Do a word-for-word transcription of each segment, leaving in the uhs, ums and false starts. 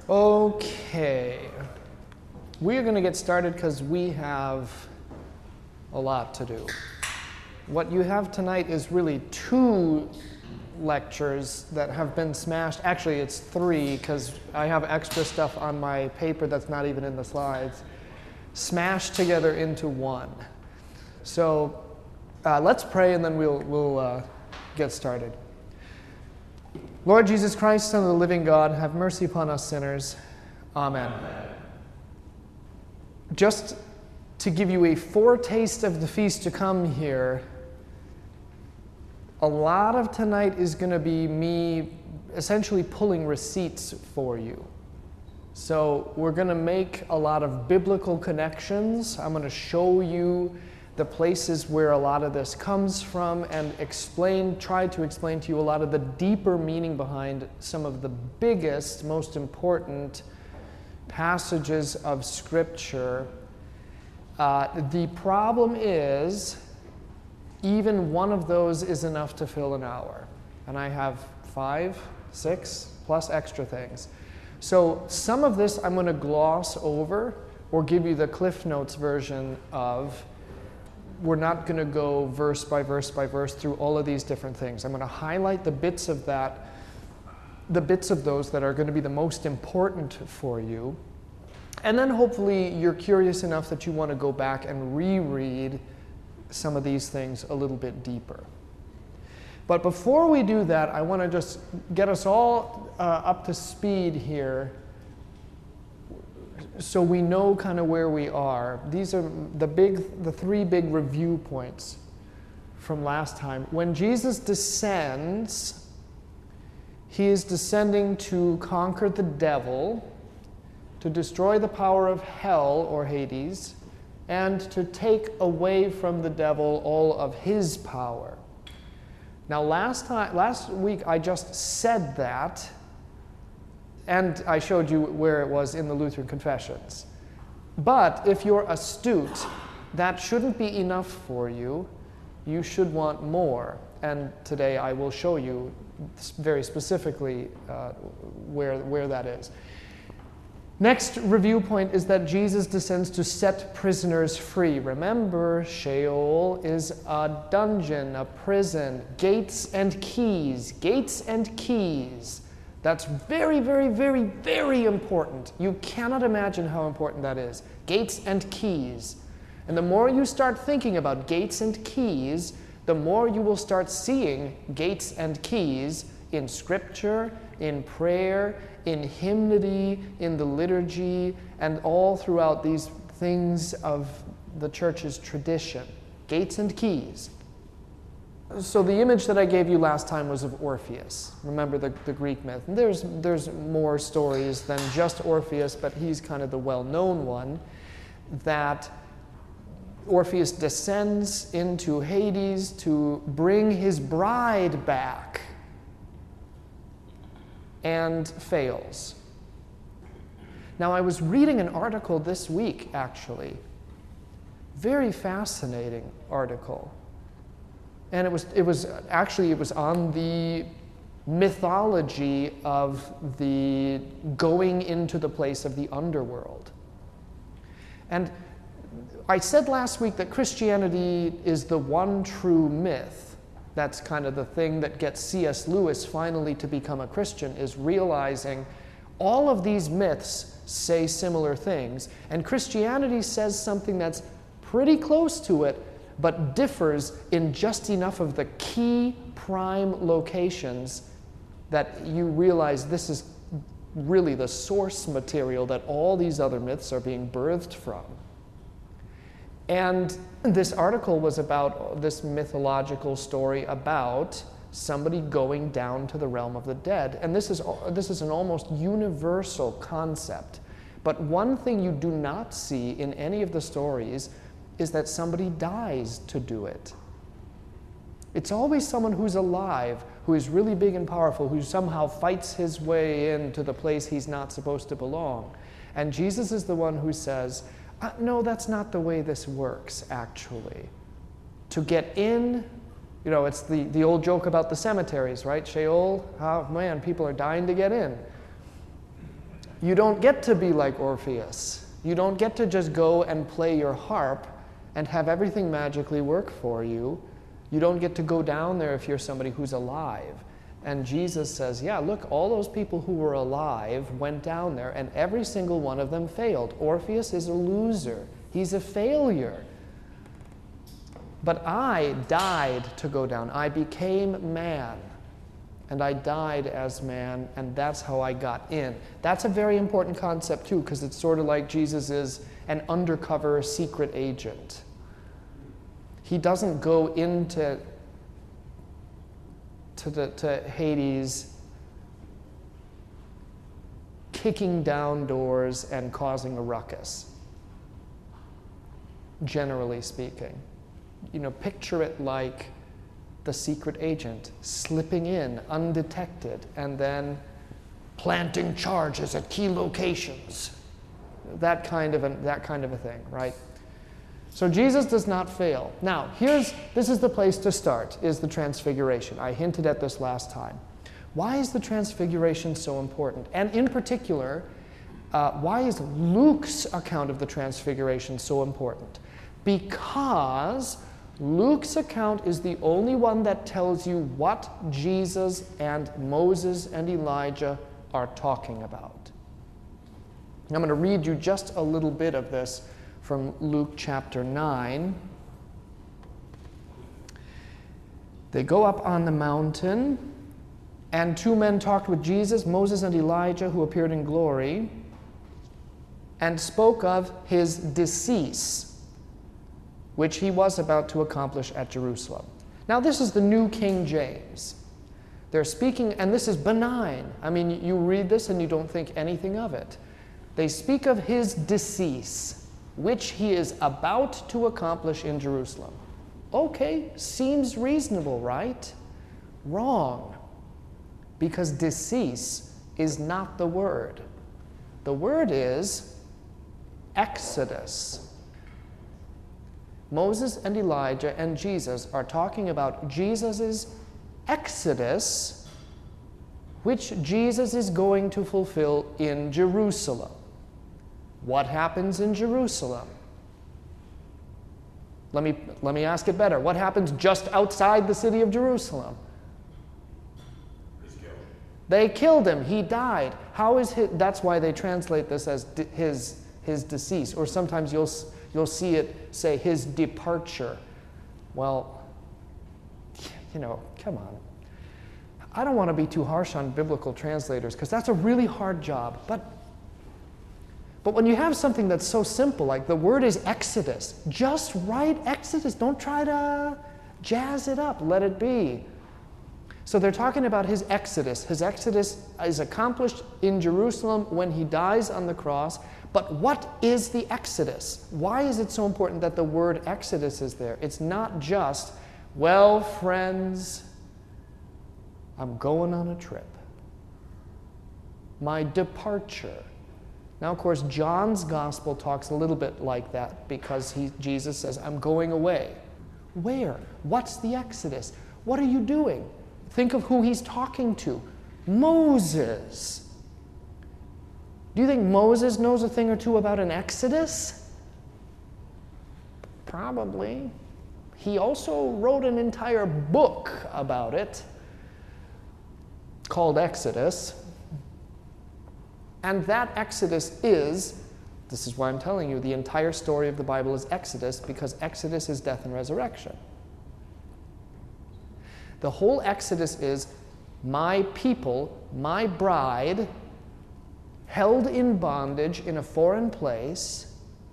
Okay, we are going to get started because we have a lot to do. What you have tonight is really two lectures that have been smashed. Actually, it's three because I have extra stuff on my paper that's not even in the slides, smashed together into one. So uh, let's pray and then we'll, we'll uh, get started. Lord Jesus Christ, Son of the living God, have mercy upon us sinners. Amen. Amen. Just to give you a foretaste of the feast to come here, a lot of tonight is going to be me essentially pulling receipts for you. So we're going to make a lot of biblical connections. I'm going to show you the places where a lot of this comes from and explain, try to explain to you a lot of the deeper meaning behind some of the biggest, most important passages of Scripture. Uh, the problem is, even one of those is enough to fill an hour. And I have five, six, plus extra things. So some of this I'm going to gloss over or give you the Cliff Notes version of. We're not going to go verse by verse by verse through all of these different things. I'm going to highlight the bits of that, the bits of those that are going to be the most important for you. And then hopefully you're curious enough that you want to go back and reread some of these things a little bit deeper. But before we do that, I want to just get us all uh, up to speed here so we know kind of where we are. These are the big, the three big review points from last time. When Jesus descends, he is descending to conquer the devil, to destroy the power of hell or Hades, and to take away from the devil all of his power. Now, last time, last week I just said that, and I showed you where it was in the Lutheran Confessions. But if you're astute, that shouldn't be enough for you. You should want more. And today I will show you very specifically uh, where, where that is. Next review point is that Jesus descends to set prisoners free. Remember, Sheol is a dungeon, a prison, gates and keys, gates and keys. That's very, very, very, very important. You cannot imagine how important that is. Gates and keys. And the more you start thinking about gates and keys, the more you will start seeing gates and keys in Scripture, in prayer, in hymnody, in the liturgy, and all throughout these things of the church's tradition. Gates and keys. So the image that I gave you last time was of Orpheus. Remember the, the Greek myth. And there's, there's more stories than just Orpheus, but he's kind of the well-known one, that Orpheus descends into Hades to bring his bride back and fails. Now, I was reading an article this week, actually. Very fascinating article. And it was, it was actually, it was on the mythology of the going into the place of the underworld. And I said last week that Christianity is the one true myth. That's kind of the thing that gets C S Lewis finally to become a Christian, is realizing all of these myths say similar things. And Christianity says something that's pretty close to it, but differs in just enough of the key prime locations that you realize this is really the source material that all these other myths are being birthed from. And this article was about this mythological story about somebody going down to the realm of the dead. And this is, this is an almost universal concept. But one thing you do not see in any of the stories is that somebody dies to do it. It's always someone who's alive, who is really big and powerful, who somehow fights his way into the place he's not supposed to belong. And Jesus is the one who says, uh, no, that's not the way this works, actually. To get in, you know, it's the, the old joke about the cemeteries, right? Sheol, oh man, people are dying to get in. You don't get to be like Orpheus. You don't get to just go and play your harp and have everything magically work for you. You don't get to go down there if you're somebody who's alive. And Jesus says, yeah, look, all those people who were alive went down there, and every single one of them failed. Orpheus is a loser. He's a failure. But I died to go down. I became man, and I died as man, and that's how I got in. That's a very important concept, too, because it's sort of like Jesus is an undercover secret agent. He doesn't go into to, the, to Hades kicking down doors and causing a ruckus, generally speaking. You know, picture it like the secret agent slipping in undetected and then planting charges at key locations. That kind of a, that kind of a thing, right? So Jesus does not fail. Now, here's, this is the place to start, is the Transfiguration. I hinted at this last time. Why is the Transfiguration so important? And in particular, uh, why is Luke's account of the Transfiguration so important? Because Luke's account is the only one that tells you what Jesus and Moses and Elijah are talking about. I'm going to read you just a little bit of this from Luke chapter nine. They go up on the mountain, and two men talked with Jesus, Moses and Elijah, who appeared in glory, and spoke of his decease, which he was about to accomplish at Jerusalem. Now, this is the New King James. They're speaking, and this is benign. I mean, you read this and you don't think anything of it. They speak of his decease, which he is about to accomplish in Jerusalem. Okay, seems reasonable, right? Wrong. Because decease is not the word. The word is exodus. Moses and Elijah and Jesus are talking about Jesus' exodus, which Jesus is going to fulfill in Jerusalem. What happens in Jerusalem? Let me, let me ask it better. What happens just outside the city of Jerusalem? He's killed. They killed him. He died. How is his, that's why they translate this as de, his, his decease. Or sometimes you'll, you'll see it say his departure. Well, you know, come on. I don't want to be too harsh on biblical translators because that's a really hard job. But But when you have something that's so simple, like the word is exodus, just write exodus. Don't try to jazz it up. Let it be. So they're talking about his exodus. His exodus is accomplished in Jerusalem when he dies on the cross. But what is the exodus? Why is it so important that the word exodus is there? It's not just, well, friends, I'm going on a trip. My departure. Now, of course, John's gospel talks a little bit like that because he, Jesus says, I'm going away. Where? What's the exodus? What are you doing? Think of who he's talking to. Moses. Do you think Moses knows a thing or two about an exodus? Probably. He also wrote an entire book about it called Exodus. And that Exodus is, this is why I'm telling you, the entire story of the Bible is Exodus, because Exodus is death and resurrection. The whole Exodus is my people, my bride, held in bondage in a foreign place,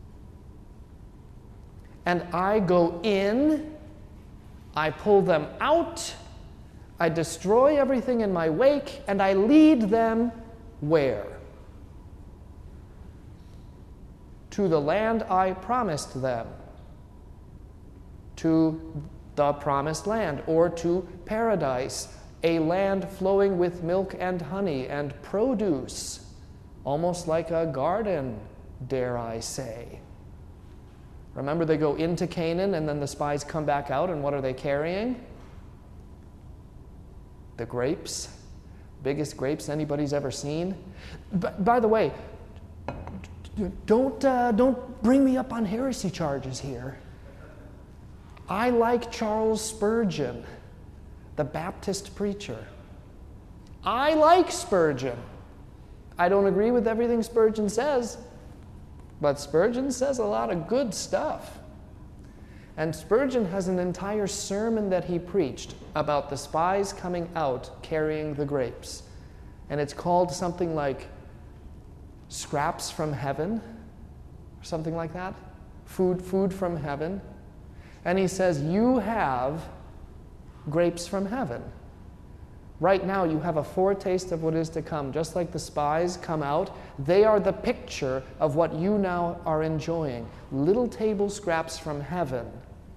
and I go in, I pull them out, I destroy everything in my wake, and I lead them where? To the land I promised them, to the promised land, or to paradise, a land flowing with milk and honey and produce, almost like a garden, dare I say. Remember, they go into Canaan and then the spies come back out, and what are they carrying? The grapes, biggest grapes anybody's ever seen. But by the way, don't, uh, don't bring me up on heresy charges here. I like Charles Spurgeon, the Baptist preacher. I like Spurgeon. I don't agree with everything Spurgeon says, but Spurgeon says a lot of good stuff. And Spurgeon has an entire sermon that he preached about the spies coming out carrying the grapes. And it's called something like Scraps from Heaven, or something like that. Food, food from heaven. And he says, you have grapes from heaven. Right now, you have a foretaste of what is to come. Just like the spies come out, they are the picture of what you now are enjoying. Little table scraps from heaven.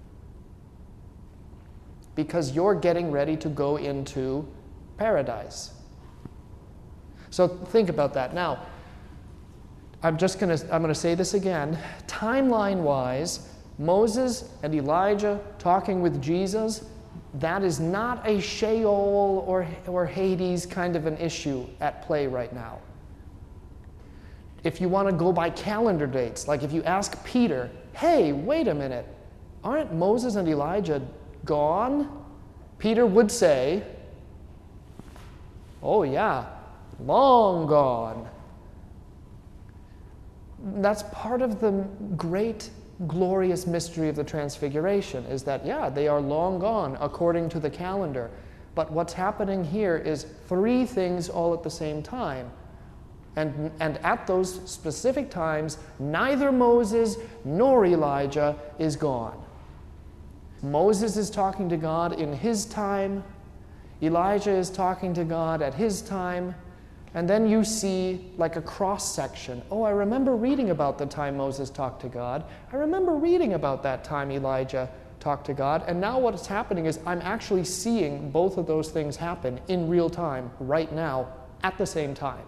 Because you're getting ready to go into paradise. So think about that. Now, I'm just going to I'm going to say this again. Timeline-wise, Moses and Elijah talking with Jesus, that is not a Sheol or, or Hades kind of an issue at play right now. If you want to go by calendar dates, like if you ask Peter, hey, wait a minute, aren't Moses and Elijah gone? Peter would say, oh yeah, long gone. That's part of the great glorious mystery of the Transfiguration, is that, yeah, they are long gone according to the calendar. But what's happening here is three things all at the same time. And, and at those specific times, neither Moses nor Elijah is gone. Moses is talking to God in his time. Elijah is talking to God at his time. And then you see like a cross-section. Oh, I remember reading about the time Moses talked to God. I remember reading about that time Elijah talked to God. And now what's happening is I'm actually seeing both of those things happen in real time, right now, at the same time.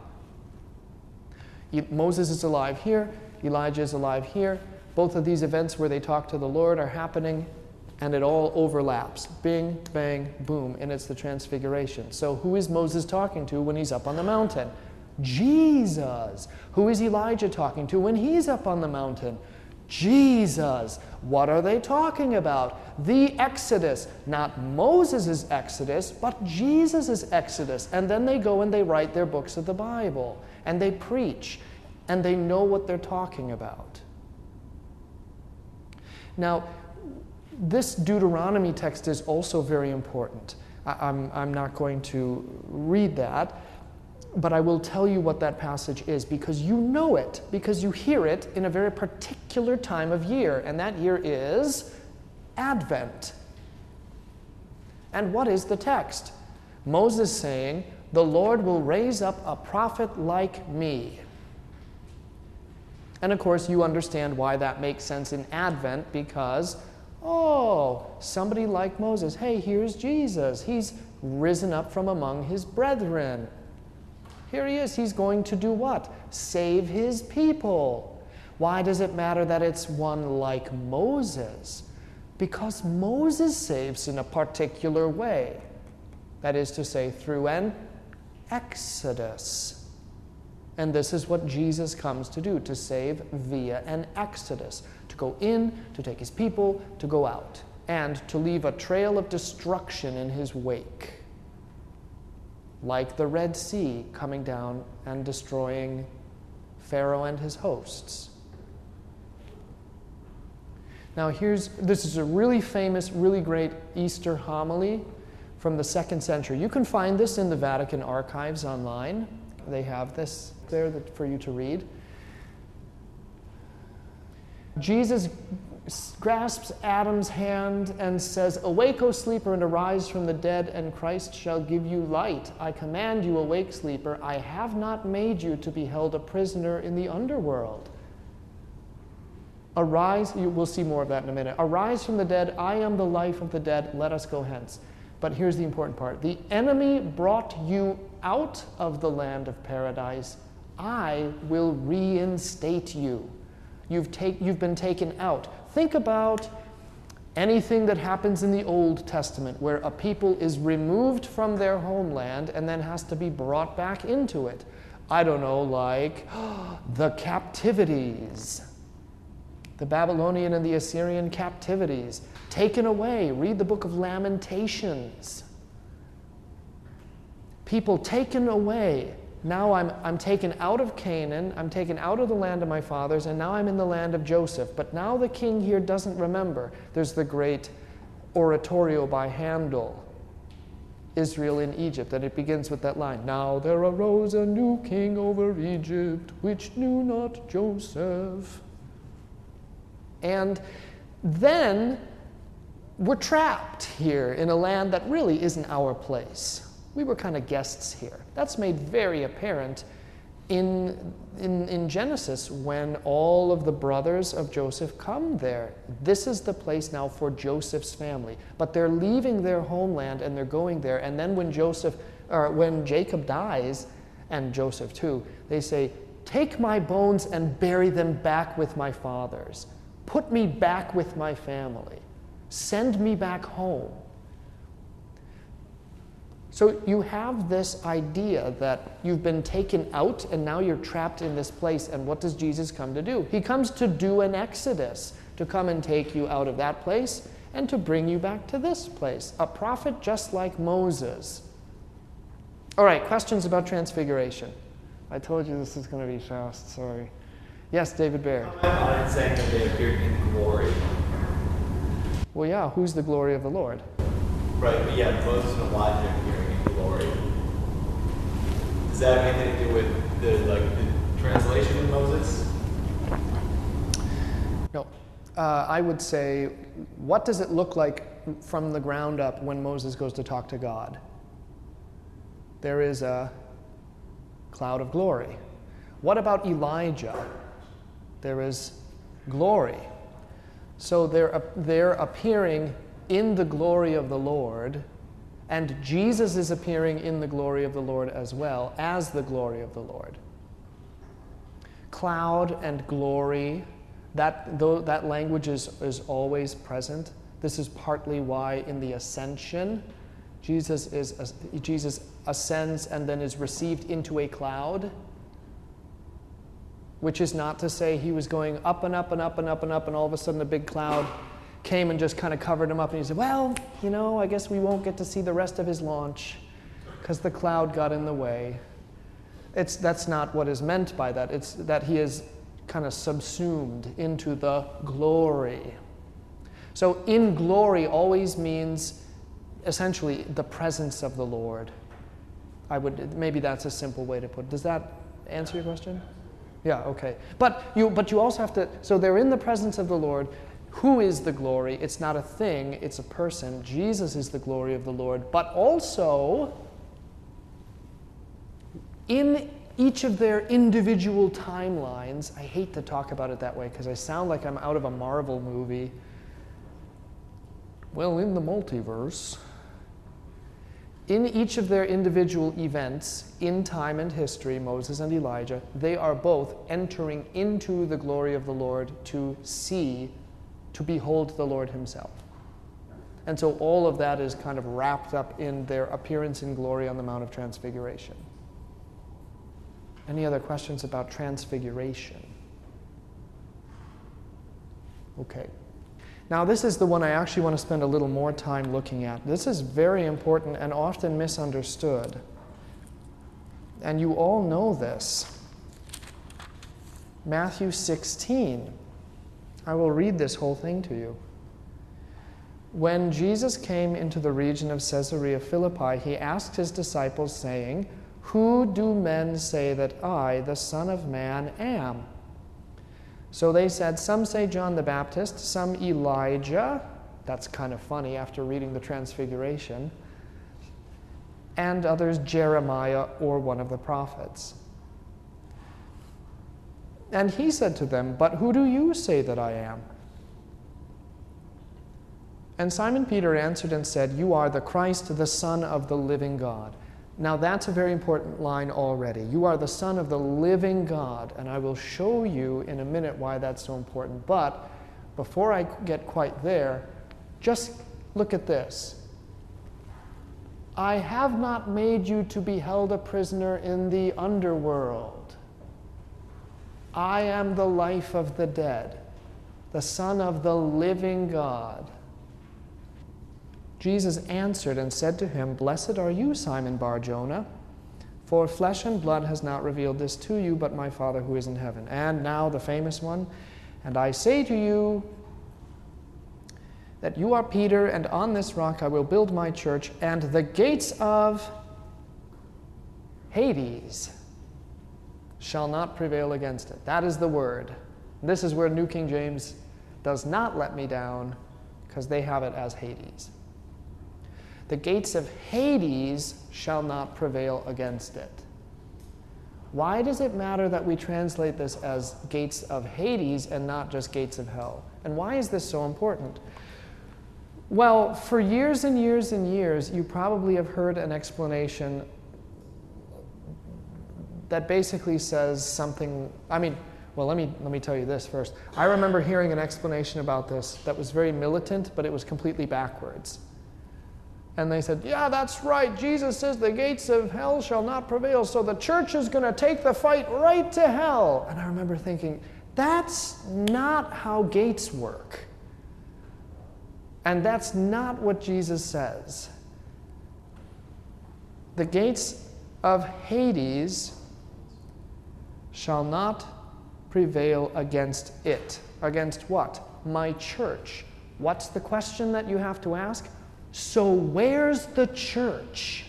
Moses is alive here. Elijah is alive here. Both of these events where they talk to the Lord are happening, and it all overlaps. Bing, bang, boom, and it's the Transfiguration. So who is Moses talking to when he's up on the mountain? Jesus. Who is Elijah talking to when he's up on the mountain? Jesus. What are they talking about? The Exodus. Not Moses' Exodus, but Jesus' Exodus. And then they go and they write their books of the Bible. And they preach. And they know what they're talking about. Now, this Deuteronomy text is also very important. I, I'm, I'm not going to read that, but I will tell you what that passage is, because you know it, because you hear it in a very particular time of year, and that year is Advent. And what is the text? Moses saying, the Lord will raise up a prophet like me. And of course, you understand why that makes sense in Advent, because oh, somebody like Moses. Hey, here's Jesus. He's risen up from among his brethren. Here he is. He's going to do what? Save his people. Why does it matter that it's one like Moses? Because Moses saves in a particular way. That is to say, through an exodus. And this is what Jesus comes to do, to save via an exodus. To go in, to take his people, to go out, and to leave a trail of destruction in his wake. Like the Red Sea coming down and destroying Pharaoh and his hosts. Now here's, this is a really famous, really great Easter homily from the second century. You can find this in the Vatican archives online. They have this there that, for you to read. Jesus grasps Adam's hand and says, awake, O sleeper, and arise from the dead, and Christ shall give you light. I command you, awake, sleeper. I have not made you to be held a prisoner in the underworld. Arise, you, we'll see more of that in a minute. Arise from the dead, I am the life of the dead, let us go hence. But here's the important part. The enemy brought you out of the land of paradise. I will reinstate you. You've, take, you've been taken out. Think about Anything that happens in the Old Testament where a people is removed from their homeland and then has to be brought back into it. I don't know, like the captivities, the Babylonian and the Assyrian captivities, taken away. Read the book of Lamentations. People taken away. Now I'm, I'm taken out of Canaan, I'm taken out of the land of my fathers, and now I'm in the land of Joseph. But now the king here doesn't remember. There's the great oratorio by Handel, Israel in Egypt, and it begins with that line, "Now there arose a new king over Egypt, which knew not Joseph." And then we're trapped here in a land that really isn't our place. We were kind of guests here. That's made very apparent in, in, in Genesis when all of the brothers of Joseph come there. This is the place now for Joseph's family. But they're leaving their homeland and they're going there. And then when Joseph, or when Jacob dies, and Joseph too, they say, "Take my bones and bury them back with my fathers. Put me back with my family. Send me back home." So you have this idea that you've been taken out and now you're trapped in this place. And what does Jesus come to do? He comes to do an exodus, to come and take you out of that place and to bring you back to this place. A prophet just like Moses. All right, questions about transfiguration? I told you this is going to be fast, sorry. Yes, David Baird. I'm not saying that they appeared in glory. Well, yeah, who's the glory of the Lord? Right, but yeah, Moses and Elijah appearing in glory. Does that have anything to do with the like the translation of Moses? No. Uh, I would say, what does it look like from the ground up when Moses goes to talk to God? There is a cloud of glory. What about Elijah? There is glory. So they're, they're appearing in the glory of the Lord, and Jesus is appearing in the glory of the Lord as well, as the glory of the Lord. Cloud and glory, that, though, that language is, is always present. This is partly why in the ascension, Jesus, is, Jesus ascends and then is received into a cloud, which is not to say he was going up and up and up and up and up, and all of a sudden a big cloud came and just kind of covered him up, and he said, well, you know, I guess we won't get to see the rest of his launch because the cloud got in the way. It's, that's not what is meant by that. It's that he is kind of subsumed into the glory. So in glory always means essentially the presence of the Lord. I would, maybe that's a simple way to put it. Does that answer your question? Yeah, okay. But you, but you also have to, so they're in the presence of the Lord. Who is the glory? It's not a thing, it's a person. Jesus is the glory of the Lord. But also, in each of their individual timelines, I hate to talk about it that way because I sound like I'm out of a Marvel movie. Well, in the multiverse, in each of their individual events in time and history, Moses and Elijah, they are both entering into the glory of the Lord to see, to behold the Lord himself. And so all of that is kind of wrapped up in their appearance in glory on the Mount of Transfiguration. Any other questions about transfiguration? Okay. Now this is the one I actually want to spend a little more time looking at. This is very important and often misunderstood. And you all know this. Matthew sixteen. I will read this whole thing to you. When Jesus came into the region of Caesarea Philippi, he asked his disciples, saying, "Who do men say that I, the Son of Man, am?" So they said, some say John the Baptist, some Elijah. That's kind of funny after reading the Transfiguration. And others Jeremiah or one of the prophets. And he said to them, "But who do you say that I am?" And Simon Peter answered and said, "You are the Christ, the Son of the living God." Now that's a very important line already. You are the Son of the living God, and I will show you in a minute why that's so important. But before I get quite there, Just look at this. I have not made you to be held a prisoner in the underworld. I am the life of the dead, the Son of the living God. Jesus answered and said to him, Blessed are you, Simon Bar-Jonah, for flesh and blood has not revealed this to you, but my Father who is in heaven. And now the famous one, and I say to you that you are Peter, and on this rock I will build my church, and the gates of Hades shall not prevail against it. That is the word. This is where New King James does not let me down, because they have it as Hades. The gates of Hades shall not prevail against it. Why does it matter that we translate this as gates of Hades and not just gates of hell? And why is this so important? Well, for years and years and years, you probably have heard an explanation that basically says something, I mean, well, let me, let me tell you this first. I remember hearing an explanation about this that was very militant, but it was completely backwards. And they said, yeah, that's right. Jesus says the gates of hell shall not prevail, so the church is going to take the fight right to hell. And I remember thinking, that's not how gates work. And that's not what Jesus says. The gates of Hades shall not prevail against it. Against what? My church. What's the question that you have to ask? So where's the church?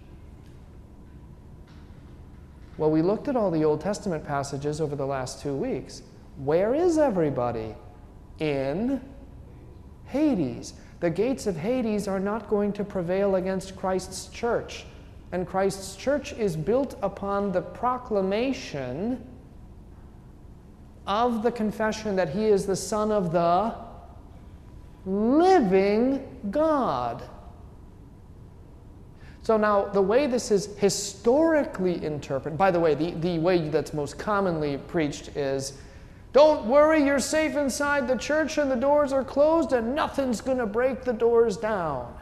Well, we looked at all the Old Testament passages over the last two weeks. Where is everybody? In Hades. The gates of Hades are not going to prevail against Christ's church. And Christ's church is built upon the proclamation of the confession that he is the Son of the living God. So now, the way this is historically interpreted, by the way, the, the way that's most commonly preached is, don't worry, you're safe inside the church and the doors are closed and nothing's going to break the doors down.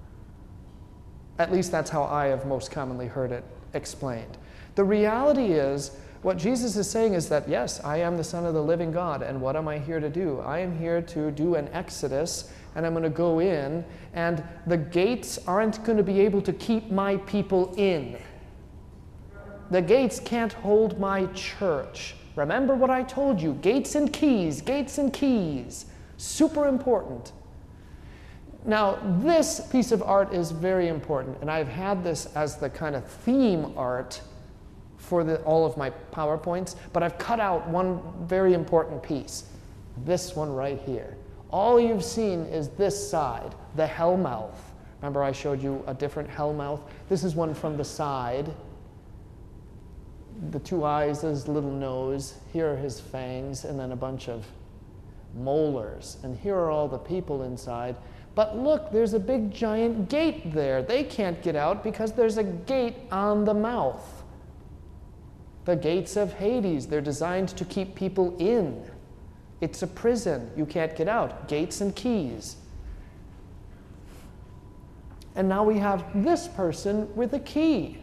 At least that's how I have most commonly heard it explained. The reality is, what Jesus is saying is that, yes, I am the Son of the living God, and what am I here to do? I am here to do an exodus, and I'm going to go in, and the gates aren't going to be able to keep my people in. The gates can't hold my church. Remember what I told you, gates and keys, gates and keys. Super important. Now, this piece of art is very important, and I've had this as the kind of theme art for the, all of my PowerPoints, but I've cut out one very important piece, this one right here. All you've seen is this side, the hell mouth. Remember I showed you a different hell mouth? This is one from the side. The two eyes, his little nose, here are his fangs, and then a bunch of molars. And here are all the people inside. But look, there's a big giant gate there. They can't get out because there's a gate on the mouth. The gates of Hades, they're designed to keep people in. It's a prison. You can't get out. Gates and keys. And now we have this person with a key.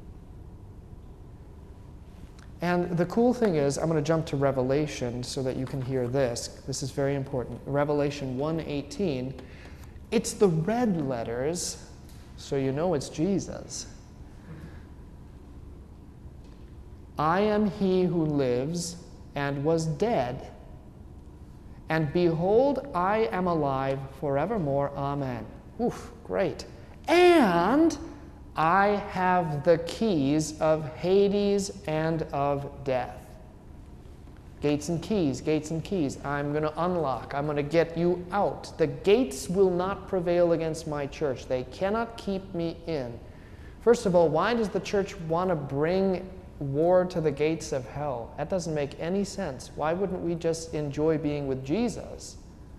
And the cool thing is, I'm going to jump to Revelation so that you can hear this. This is very important. Revelation one eighteen. It's the red letters, so you know it's Jesus. I am he who lives and was dead, and behold, I am alive forevermore. Amen. Oof, great. And I have the keys of Hades and of death. Gates and keys, gates and keys. I'm going to unlock. I'm going to get you out. The gates will not prevail against my church. They cannot keep me in. First of all, why does the church want to bring war to the gates of hell? That doesn't make any sense. Why wouldn't we just enjoy being with Jesus?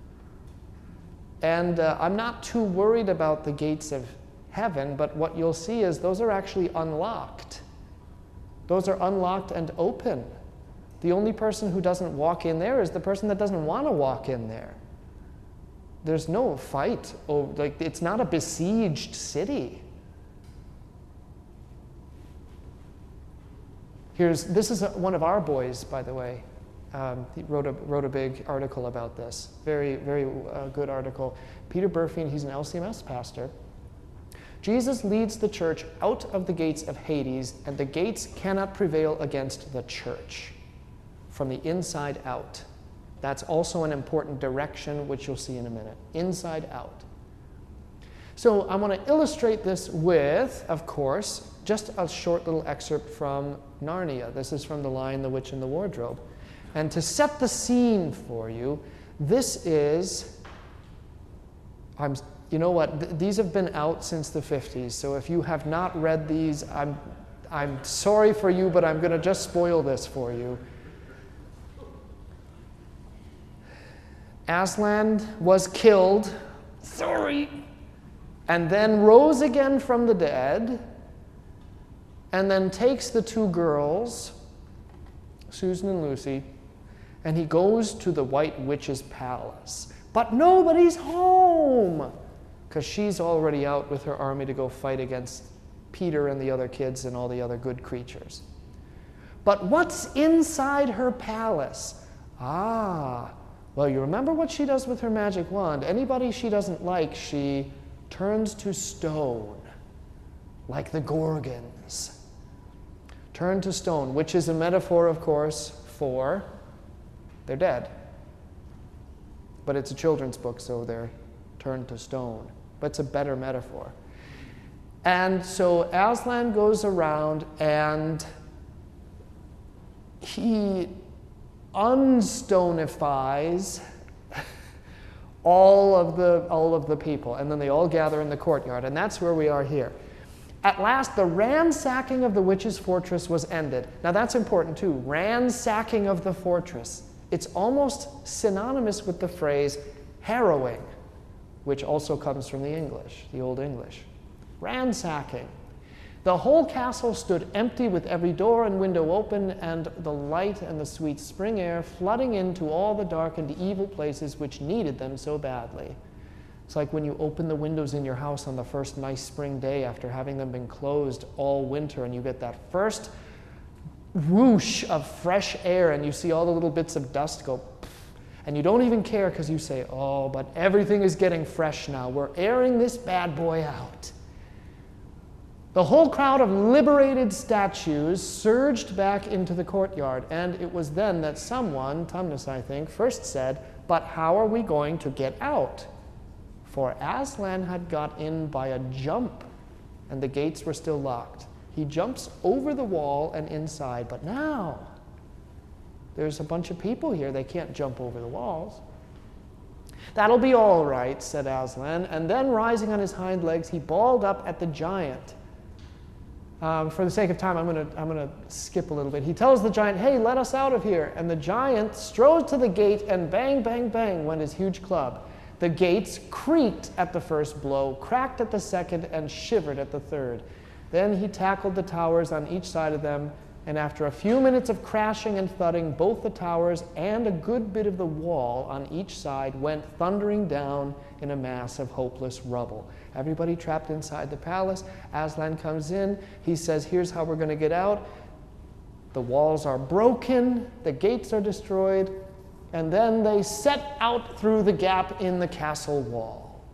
And uh, I'm not too worried about the gates of heaven, but what you'll see is those are actually unlocked. Those are unlocked and open. The only person who doesn't walk in there is the person that doesn't want to walk in there. There's no fight. Over, like, it's not a besieged city. Here's, this is a, one of our boys, by the way. Um, he wrote a, wrote a big article about this. Very, very uh, good article. Peter Burfien, he's an L C M S pastor. Jesus leads the church out of the gates of Hades, and the gates cannot prevail against the church. From the inside out. That's also an important direction, which you'll see in a minute. Inside out. So I want to illustrate this with, of course, just a short little excerpt from Narnia. This is from The Lion, the Witch, and the Wardrobe. And to set the scene for you, this is, I'm, you know what, th- these have been out since the fifties, so if you have not read these, I'm, I'm sorry for you, but I'm going to just spoil this for you. Aslan was killed, sorry, and then rose again from the dead, and then takes the two girls, Susan and Lucy, and he goes to the White Witch's palace. But nobody's home, because she's already out with her army to go fight against Peter and the other kids and all the other good creatures. But what's inside her palace? Ah, well, you remember what she does with her magic wand. Anybody she doesn't like, she turns to stone, like the Gorgons. Turn to stone, which is a metaphor, of course, for they're dead. But it's a children's book, so they're turned to stone. But it's a better metaphor. And so Aslan goes around and he unstonifies all of the all of the people, and then they all gather in the courtyard, and that's where we are here. At last, the ransacking of the witch's fortress was ended. Now that's important too. Ransacking of the fortress. It's almost synonymous with the phrase harrowing, which also comes from the English, the Old English. Ransacking. The whole castle stood empty, with every door and window open, and the light and the sweet spring air flooding into all the dark and evil places which needed them so badly. It's like when you open the windows in your house on the first nice spring day after having them been closed all winter, and you get that first whoosh of fresh air, and you see all the little bits of dust go pff, and you don't even care because you say, oh, but everything is getting fresh now. We're airing this bad boy out. The whole crowd of liberated statues surged back into the courtyard, and it was then that someone, Tumnus I think, first said, but how are we going to get out? For Aslan had got in by a jump, and the gates were still locked. He jumps over the wall and inside, but now there's a bunch of people here. They can't jump over the walls. That'll be all right, said Aslan, and then rising on his hind legs, he bawled up at the giant. Um, for the sake of time, I'm going to I'm going to skip a little bit. He tells the giant, hey, let us out of here. And the giant strode to the gate, and bang, bang, bang went his huge club. The gates creaked at the first blow, cracked at the second, and shivered at the third. Then he tackled the towers on each side of them, and after a few minutes of crashing and thudding, both the towers and a good bit of the wall on each side went thundering down in a mass of hopeless rubble. Everybody trapped inside the palace. Aslan comes in. He says, here's how we're going to get out. The walls are broken. The gates are destroyed. And then they set out through the gap in the castle wall.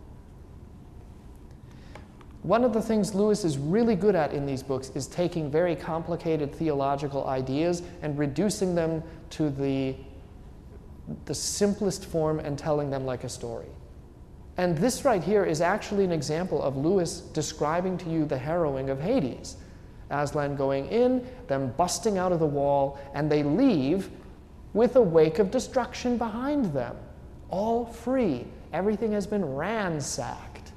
One of the things Lewis is really good at in these books is taking very complicated theological ideas and reducing them to the, the simplest form and telling them like a story. And this right here is actually an example of Lewis describing to you the harrowing of Hades. Aslan going in, them busting out of the wall, and they leave with a wake of destruction behind them. All free. Everything has been ransacked.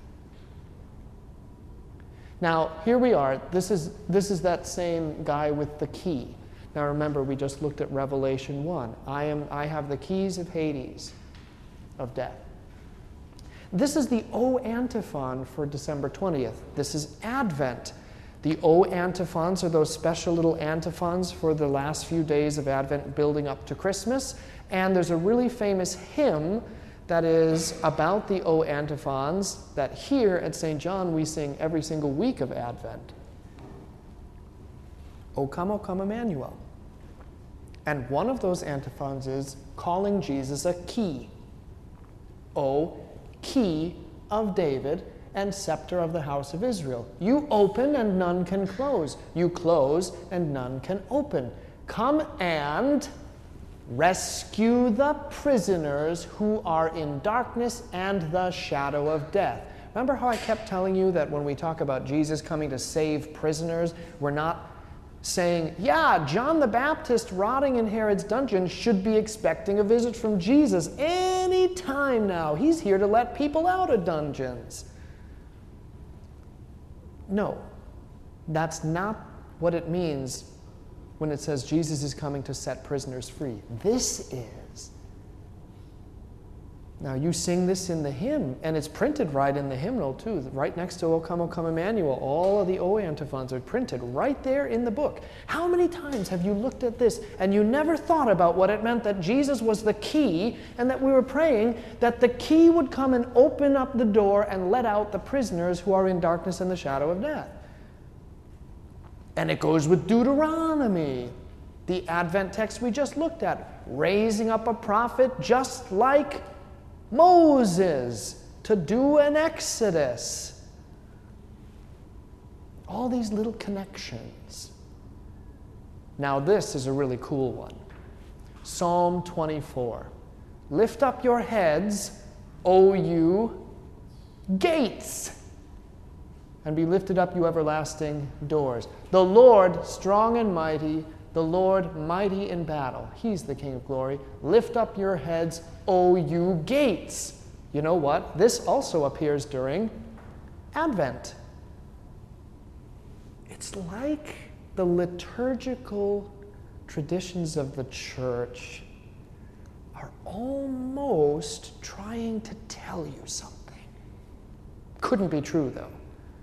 Now, here we are. This is, this is that same guy with the key. Now remember, we just looked at Revelation one. I, am, I have the keys of Hades, of death. This is the O antiphon for December twentieth. This is Advent. The O antiphons are those special little antiphons for the last few days of Advent building up to Christmas. And there's a really famous hymn that is about the O antiphons that here at Saint John we sing every single week of Advent. O come, O come, Emmanuel. And one of those antiphons is calling Jesus a key. O, key of David and scepter of the house of Israel. You open and none can close. You close and none can open. Come and rescue the prisoners who are in darkness and the shadow of death. Remember how I kept telling you that when we talk about Jesus coming to save prisoners, we're not saying, yeah, John the Baptist rotting in Herod's dungeon should be expecting a visit from Jesus any time now. He's here to let people out of dungeons. No, that's not what it means when it says Jesus is coming to set prisoners free. This is. Now you sing this in the hymn, and it's printed right in the hymnal too, right next to O come, O come, Emmanuel. All of the O antiphons are printed right there in the book. How many times have you looked at this and you never thought about what it meant that Jesus was the key, and that we were praying that the key would come and open up the door and let out the prisoners who are in darkness and the shadow of death? And it goes with Deuteronomy, the Advent text we just looked at, raising up a prophet just like Moses to do an exodus. All these little connections. Now this is a really cool one. Psalm twenty-four. Lift up your heads, O you gates, and be lifted up, you everlasting doors. The Lord strong and mighty, the Lord mighty in battle. He's the King of glory. Lift up your heads, O you gates. You know what? This also appears during Advent. It's like the liturgical traditions of the church are almost trying to tell you something. Couldn't be true, though.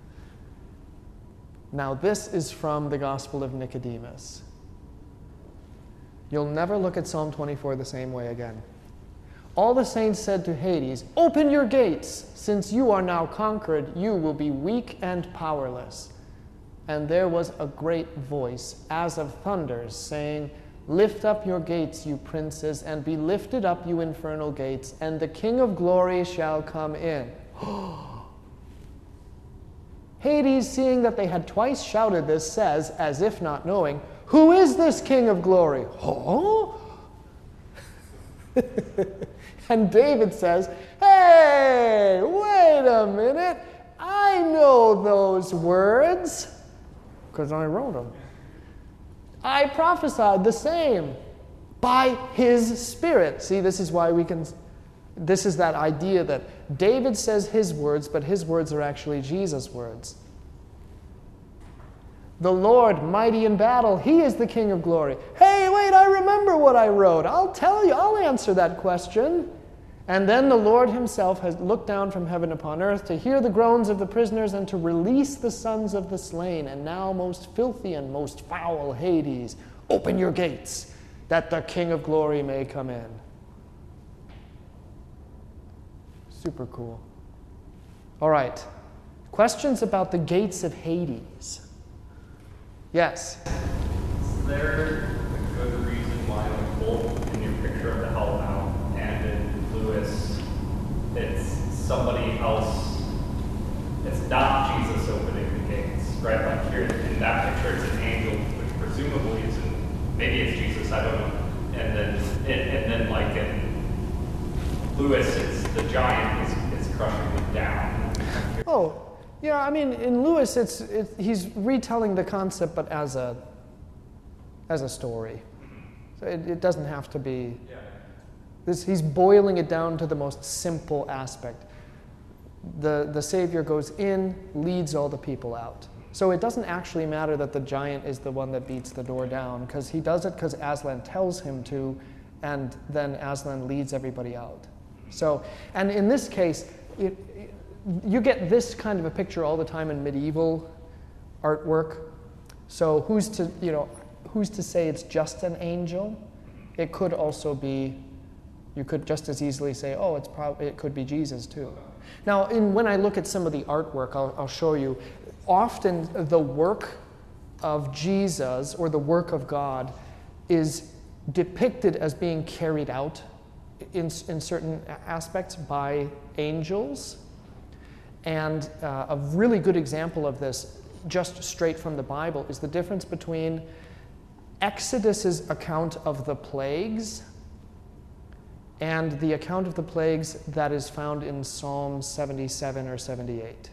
Now, this is from the Gospel of Nicodemus. You'll never look at Psalm twenty-four the same way again. All the saints said to Hades, open your gates, since you are now conquered, you will be weak and powerless. And there was a great voice, as of thunders, saying, lift up your gates, you princes, and be lifted up, you infernal gates, and the King of glory shall come in. Hades, seeing that they had twice shouted this, says, as if not knowing, who is this King of glory? Oh? And David says, hey, wait a minute. I know those words, because I wrote them. I prophesied the same by his Spirit. See, this is why we can, this is that idea that David says his words, but his words are actually Jesus' words. The Lord, mighty in battle, he is the King of glory. Hey, wait, I remember what I wrote. I'll tell you, I'll answer that question. And then the Lord himself has looked down from heaven upon earth to hear the groans of the prisoners and to release the sons of the slain. And now, most filthy and most foul Hades, open your gates, that the King of glory may come in. Super cool. All right. Questions about the gates of Hades? Yes? Is there a good reason why, like, both in your picture of the Hellbound and in Lewis, it's somebody else, it's not Jesus opening the gates, right? Like here in that picture, it's an angel, which presumably is, in, maybe it's Jesus, I don't know. And then, and, and then like in Lewis, it's the giant is, is crushing them down. Oh. Yeah, I mean, in Lewis, it's it, he's retelling the concept, but as a as a story. So it, it doesn't have to be. Yeah. This he's boiling it down to the most simple aspect. The the Savior goes in, leads all the people out. So it doesn't actually matter that the giant is the one that beats the door down, because he does it because Aslan tells him to, and then Aslan leads everybody out. So, and in this case, it, it you get this kind of a picture all the time in medieval artwork. So who's to, you know, who's to say it's just an angel? It could also be You could just as easily say, oh, it's prob- it could be Jesus too. Now, in, when I look at some of the artwork, I'll, I'll show you, often the work of Jesus or the work of God is depicted as being carried out in, in certain aspects by angels. And uh, a really good example of this, just straight from the Bible, is the difference between Exodus's account of the plagues and the account of the plagues that is found in Psalm seventy-seven or seventy-eight.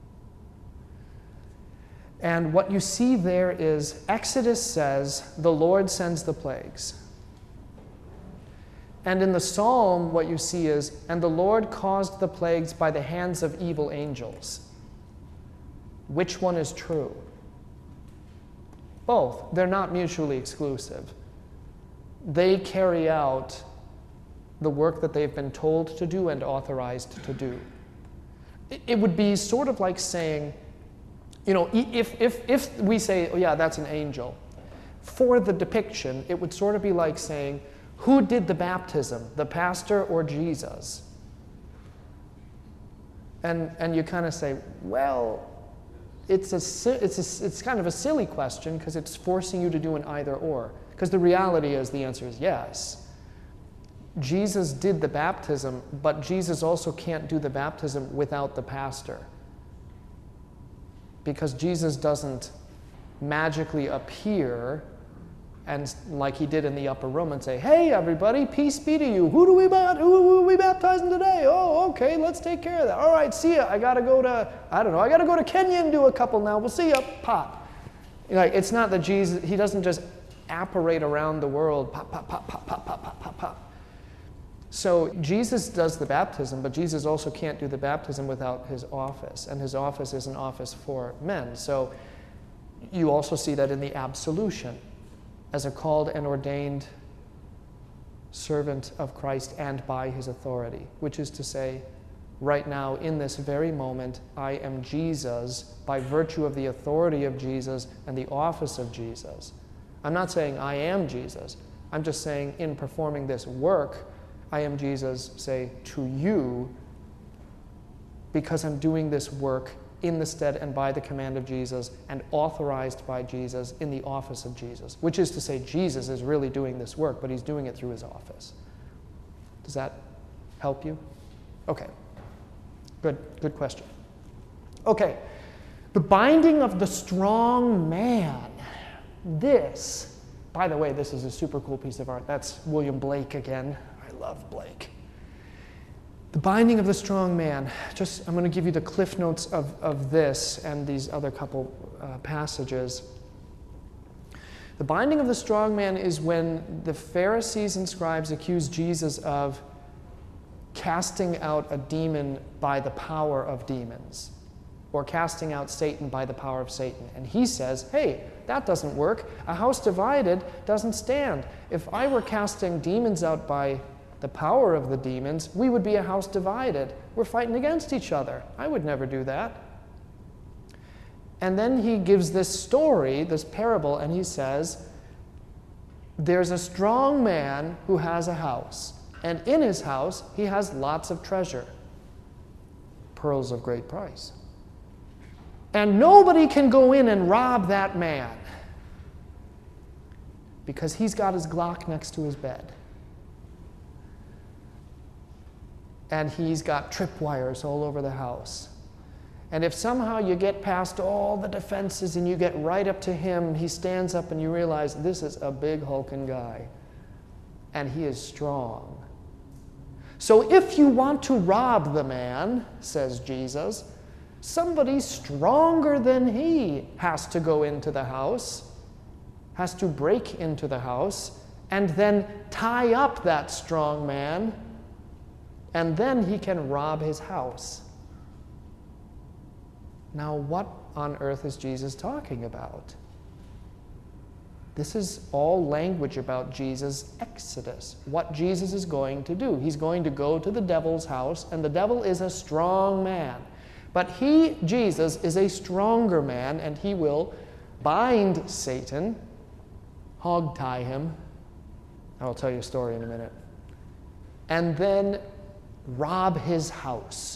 And what you see there is Exodus says, the Lord sends the plagues. And in the Psalm, what you see is, and the Lord caused the plagues by the hands of evil angels. Which one is true? Both. They're not mutually exclusive. They carry out the work that they've been told to do and authorized to do. It would be sort of like saying, you know, if, if, if we say, oh yeah, that's an angel, for the depiction, it would sort of be like saying, who did the baptism, the pastor or Jesus? And, and you kind of say, well, it's, a, it's, a, it's kind of a silly question because it's forcing you to do an either or. Because the reality is the answer is yes. Jesus did the baptism, but Jesus also can't do the baptism without the pastor. Because Jesus doesn't magically appear and like he did in the upper room and say, hey everybody, peace be to you. Who do we bat- who are we baptizing today? Oh, okay, let's take care of that. All right, see ya. I gotta go to, I don't know, I gotta go to Kenya and do a couple now. We'll see ya. Pop. Like, it's not that Jesus, he doesn't just apparate around the world, pop, pop, pop, pop, pop, pop, pop, pop, pop. So Jesus does the baptism, but Jesus also can't do the baptism without his office, and his office is an office for men. So you also see that in the absolution, as a called and ordained servant of Christ and by his authority, which is to say, right now, in this very moment, I am Jesus by virtue of the authority of Jesus and the office of Jesus. I'm not saying I am Jesus. I'm just saying in performing this work, I am Jesus, say, to you, because I'm doing this work in the stead and by the command of Jesus and authorized by Jesus in the office of Jesus, which is to say Jesus is really doing this work, but he's doing it through his office. Does that help you? Okay. Good, good question. Okay. The binding of the strong man. This, by the way, this is a super cool piece of art. That's William Blake again. I love Blake. The binding of the strong man. Just, I'm going to give you the cliff notes of, of this and these other couple uh, passages. The binding of the strong man is when the Pharisees and scribes accuse Jesus of casting out a demon by the power of demons, or casting out Satan by the power of Satan. And he says, hey, that doesn't work. A house divided doesn't stand. If I were casting demons out by the power of the demons, we would be a house divided. We're fighting against each other. I would never do that. And then he gives this story, this parable, and he says, there's a strong man who has a house, and in his house he has lots of treasure, pearls of great price. And nobody can go in and rob that man because he's got his Glock next to his bed. And he's got tripwires all over the house. And if somehow you get past all the defenses and you get right up to him, he stands up and you realize this is a big hulking guy. And he is strong. So if you want to rob the man, says Jesus, somebody stronger than he has to go into the house, has to break into the house, and then tie up that strong man, and then he can rob his house. Now, what on earth is Jesus talking about? This is all language about Jesus' exodus, what Jesus is going to do. He's going to go to the devil's house, and the devil is a strong man. But he, Jesus, is a stronger man, and he will bind Satan, hog tie him. I'll tell you a story in a minute. and then rob his house.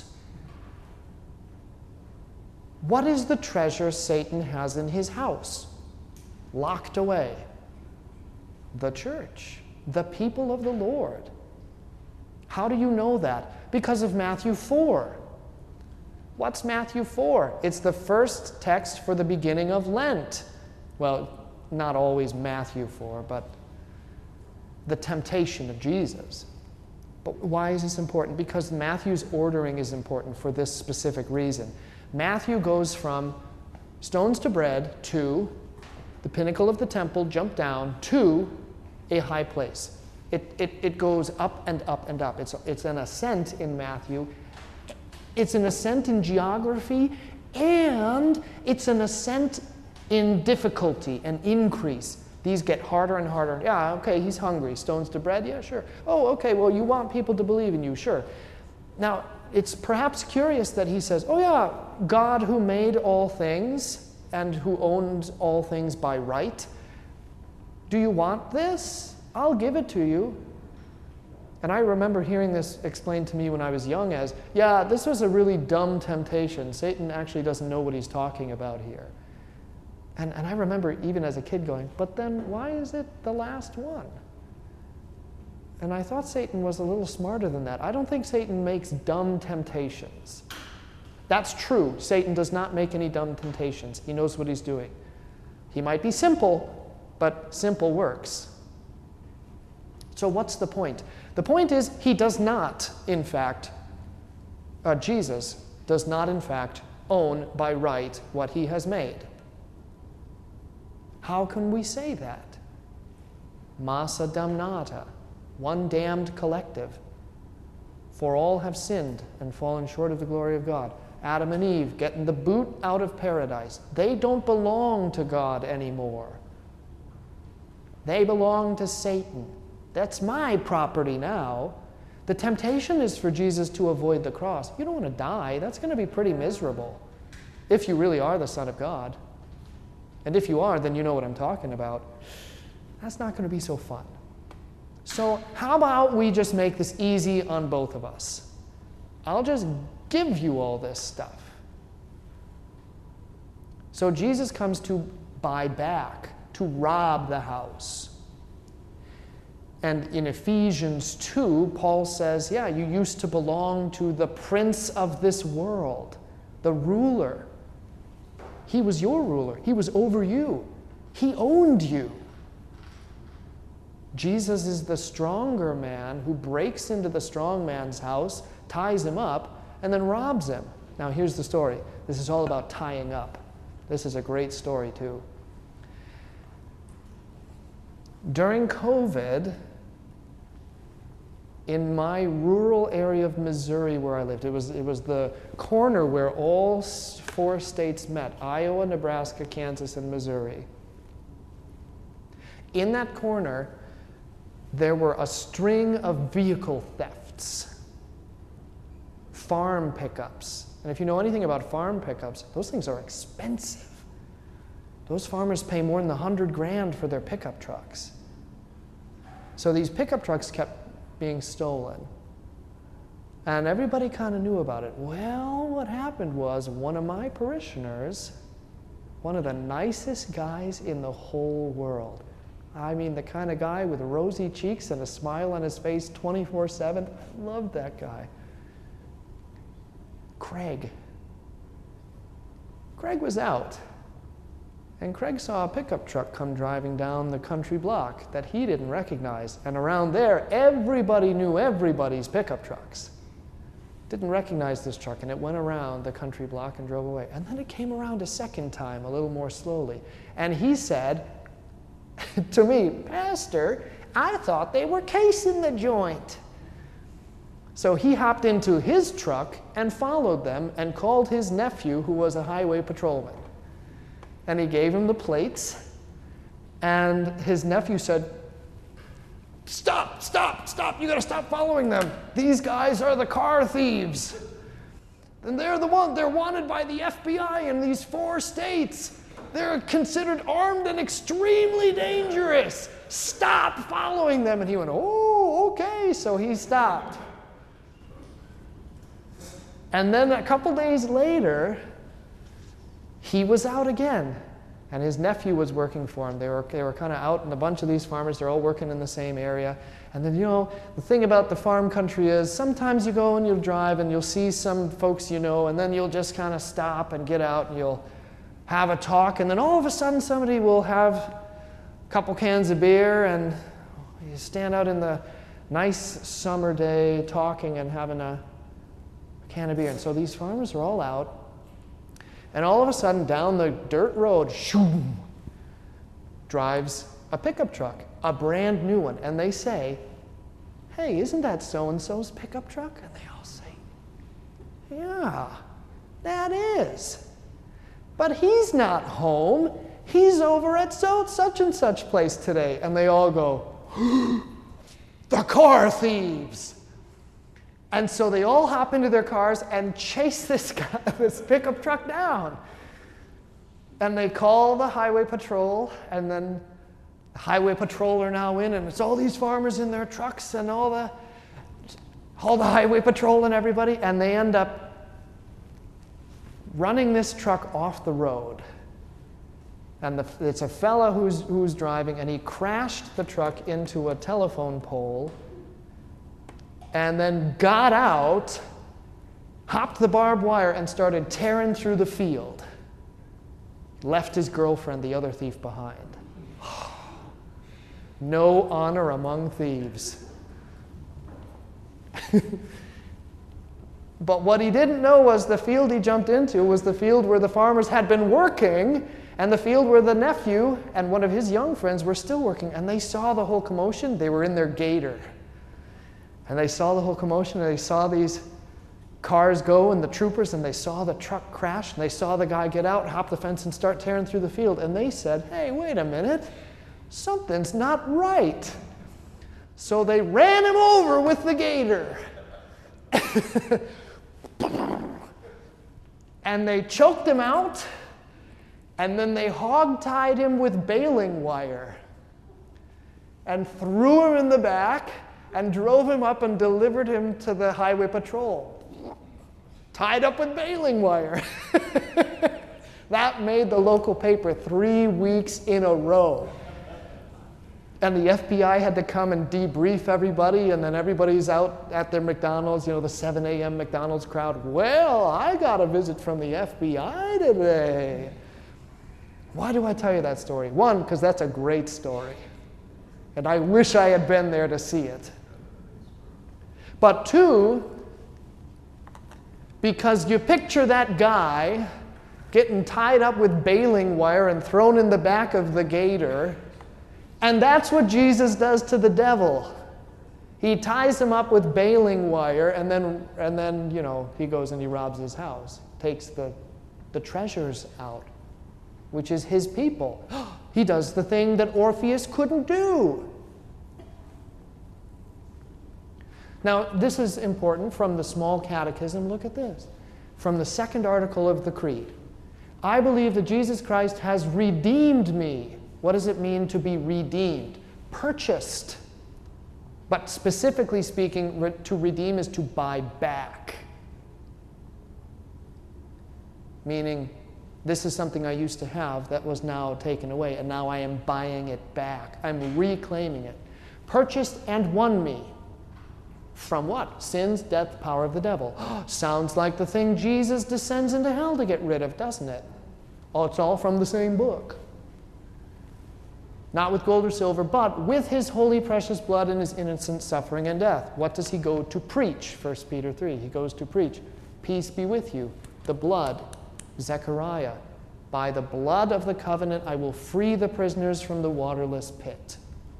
What is the treasure Satan has in his house? Locked away. The church, the people of the Lord. How do you know that? Because of Matthew four. What's Matthew four? It's the first text for the beginning of Lent. Well, not always Matthew four, but the temptation of Jesus. But why is this important? Because Matthew's ordering is important for this specific reason. Matthew goes from stones to bread to the pinnacle of the temple, jump down, to a high place. It, it, it goes up and up and up. It's, it's an ascent in Matthew. It's an ascent in geography, and it's an ascent in difficulty and increase. These get harder and harder. Yeah, okay, he's hungry. Stones to bread? Yeah, sure. Oh, okay, well, you want people to believe in you? Sure. Now, it's perhaps curious that he says, oh yeah, God who made all things and who owns all things by right, do you want this? I'll give it to you. And I remember hearing this explained to me when I was young as, yeah, this was a really dumb temptation. Satan actually doesn't know what he's talking about here. And, and I remember even as a kid going, but then why is it the last one? And I thought Satan was a little smarter than that. I don't think Satan makes dumb temptations. That's true. Satan does not make any dumb temptations. He knows what he's doing. He might be simple, but simple works. So what's the point? The point is he does not, in fact, uh, Jesus does not, in fact, own by right what he has made. How can we say that? Massa damnata, one damned collective. For all have sinned and fallen short of the glory of God. Adam and Eve getting the boot out of paradise. They don't belong to God anymore. They belong to Satan. That's my property now. The temptation is for Jesus to avoid the cross. You don't want to die. That's going to be pretty miserable if you really are the Son of God. And if you are, then you know what I'm talking about. That's not going to be so fun. So how about we just make this easy on both of us? I'll just give you all this stuff. So Jesus comes to buy back, to rob the house. And in Ephesians two, Paul says, yeah, you used to belong to the prince of this world, the ruler. He was your ruler. He was over you. He owned you. Jesus is the stronger man who breaks into the strong man's house, ties him up, and then robs him. Now here's the story. This is all about tying up. This is a great story too. During COVID, in my rural area of Missouri where I lived, it was, it was the corner where all four states met, Iowa, Nebraska, Kansas, and Missouri. In that corner, there were a string of vehicle thefts, farm pickups. And if you know anything about farm pickups, those things are expensive. Those farmers pay more than a hundred grand for their pickup trucks. So these pickup trucks kept being stolen. And everybody kind of knew about it. Well, what happened was one of my parishioners, one of the nicest guys in the whole world, I mean the kind of guy with rosy cheeks and a smile on his face twenty-four seven, I loved that guy. Craig. Craig was out. And Craig saw a pickup truck come driving down the country block that he didn't recognize. And around there, everybody knew everybody's pickup trucks. Didn't recognize this truck, and it went around the country block and drove away. And then it came around a second time, a little more slowly. And he said to me, Pastor, I thought they were casing the joint. So he hopped into his truck and followed them and called his nephew, who was a highway patrolman. And he gave him the plates, and his nephew said, stop, stop, stop, you gotta stop following them. These guys are the car thieves. And they're the one, they're wanted by the F B I in these four states. They're considered armed and extremely dangerous. Stop following them. And he went, oh, okay, so he stopped. And then a couple days later, he was out again. And his nephew was working for him. They were, they were kind of out, and a bunch of these farmers, they're all working in the same area. And then, you know, the thing about the farm country is sometimes you go and you'll drive and you'll see some folks you know, and then you'll just kind of stop and get out and you'll have a talk, and then all of a sudden somebody will have a couple cans of beer, and you stand out in the nice summer day talking and having a can of beer. And so these farmers are all out. And all of a sudden, down the dirt road, shoo, drives a pickup truck, a brand new one. And they say, hey, isn't that so-and-so's pickup truck? And they all say, yeah, that is. But he's not home. He's over at so such and such place today. And they all go, the car thieves. And so they all hop into their cars and chase this guy, this pickup truck down. And they call the highway patrol, and then the highway patrol are now in, and it's all these farmers in their trucks and all the, all the highway patrol and everybody, and they end up running this truck off the road. And the, it's a fella who's, who's driving, and he crashed the truck into a telephone pole, and then got out, hopped the barbed wire, and started tearing through the field. Left his girlfriend, the other thief, behind. No honor among thieves. But what he didn't know was the field he jumped into was the field where the farmers had been working, and the field where the nephew and one of his young friends were still working. And they saw the whole commotion. They were in their gator. And they saw the whole commotion, and they saw these cars go and the troopers, and they saw the truck crash, and they saw the guy get out, hop the fence, and start tearing through the field. And they said, hey, wait a minute, something's not right. So they ran him over with the gator. And they choked him out, and then they hog-tied him with baling wire and threw him in the back and drove him up and delivered him to the highway patrol, tied up with baling wire. That made the local paper three weeks in a row. And the F B I had to come and debrief everybody, and then everybody's out at their McDonald's, you know, the seven a.m. McDonald's crowd. Well, I got a visit from the F B I today. Why do I tell you that story? One, because that's a great story. And I wish I had been there to see it. But two, because you picture that guy getting tied up with baling wire and thrown in the back of the gator, and that's what Jesus does to the devil. He ties him up with baling wire, and then, and then you know, he goes and he robs his house, takes the, the treasures out, which is his people. He does the thing that Orpheus couldn't do. Now, this is important from the Small Catechism. Look at this. From the second article of the Creed. I believe that Jesus Christ has redeemed me. What does it mean to be redeemed? Purchased. But specifically speaking, re- to redeem is to buy back. Meaning, this is something I used to have that was now taken away, and now I am buying it back. I'm reclaiming it. Purchased and won me. From what? Sin's, death, power of the devil. Sounds like the thing Jesus descends into hell to get rid of, doesn't it? Oh, it's all from the same book. Not with gold or silver, but with his holy precious blood and his innocent suffering and death. What does he go to preach? First Peter three. He goes to preach. Peace be with you. The blood. Zechariah. By the blood of the covenant I will free the prisoners from the waterless pit.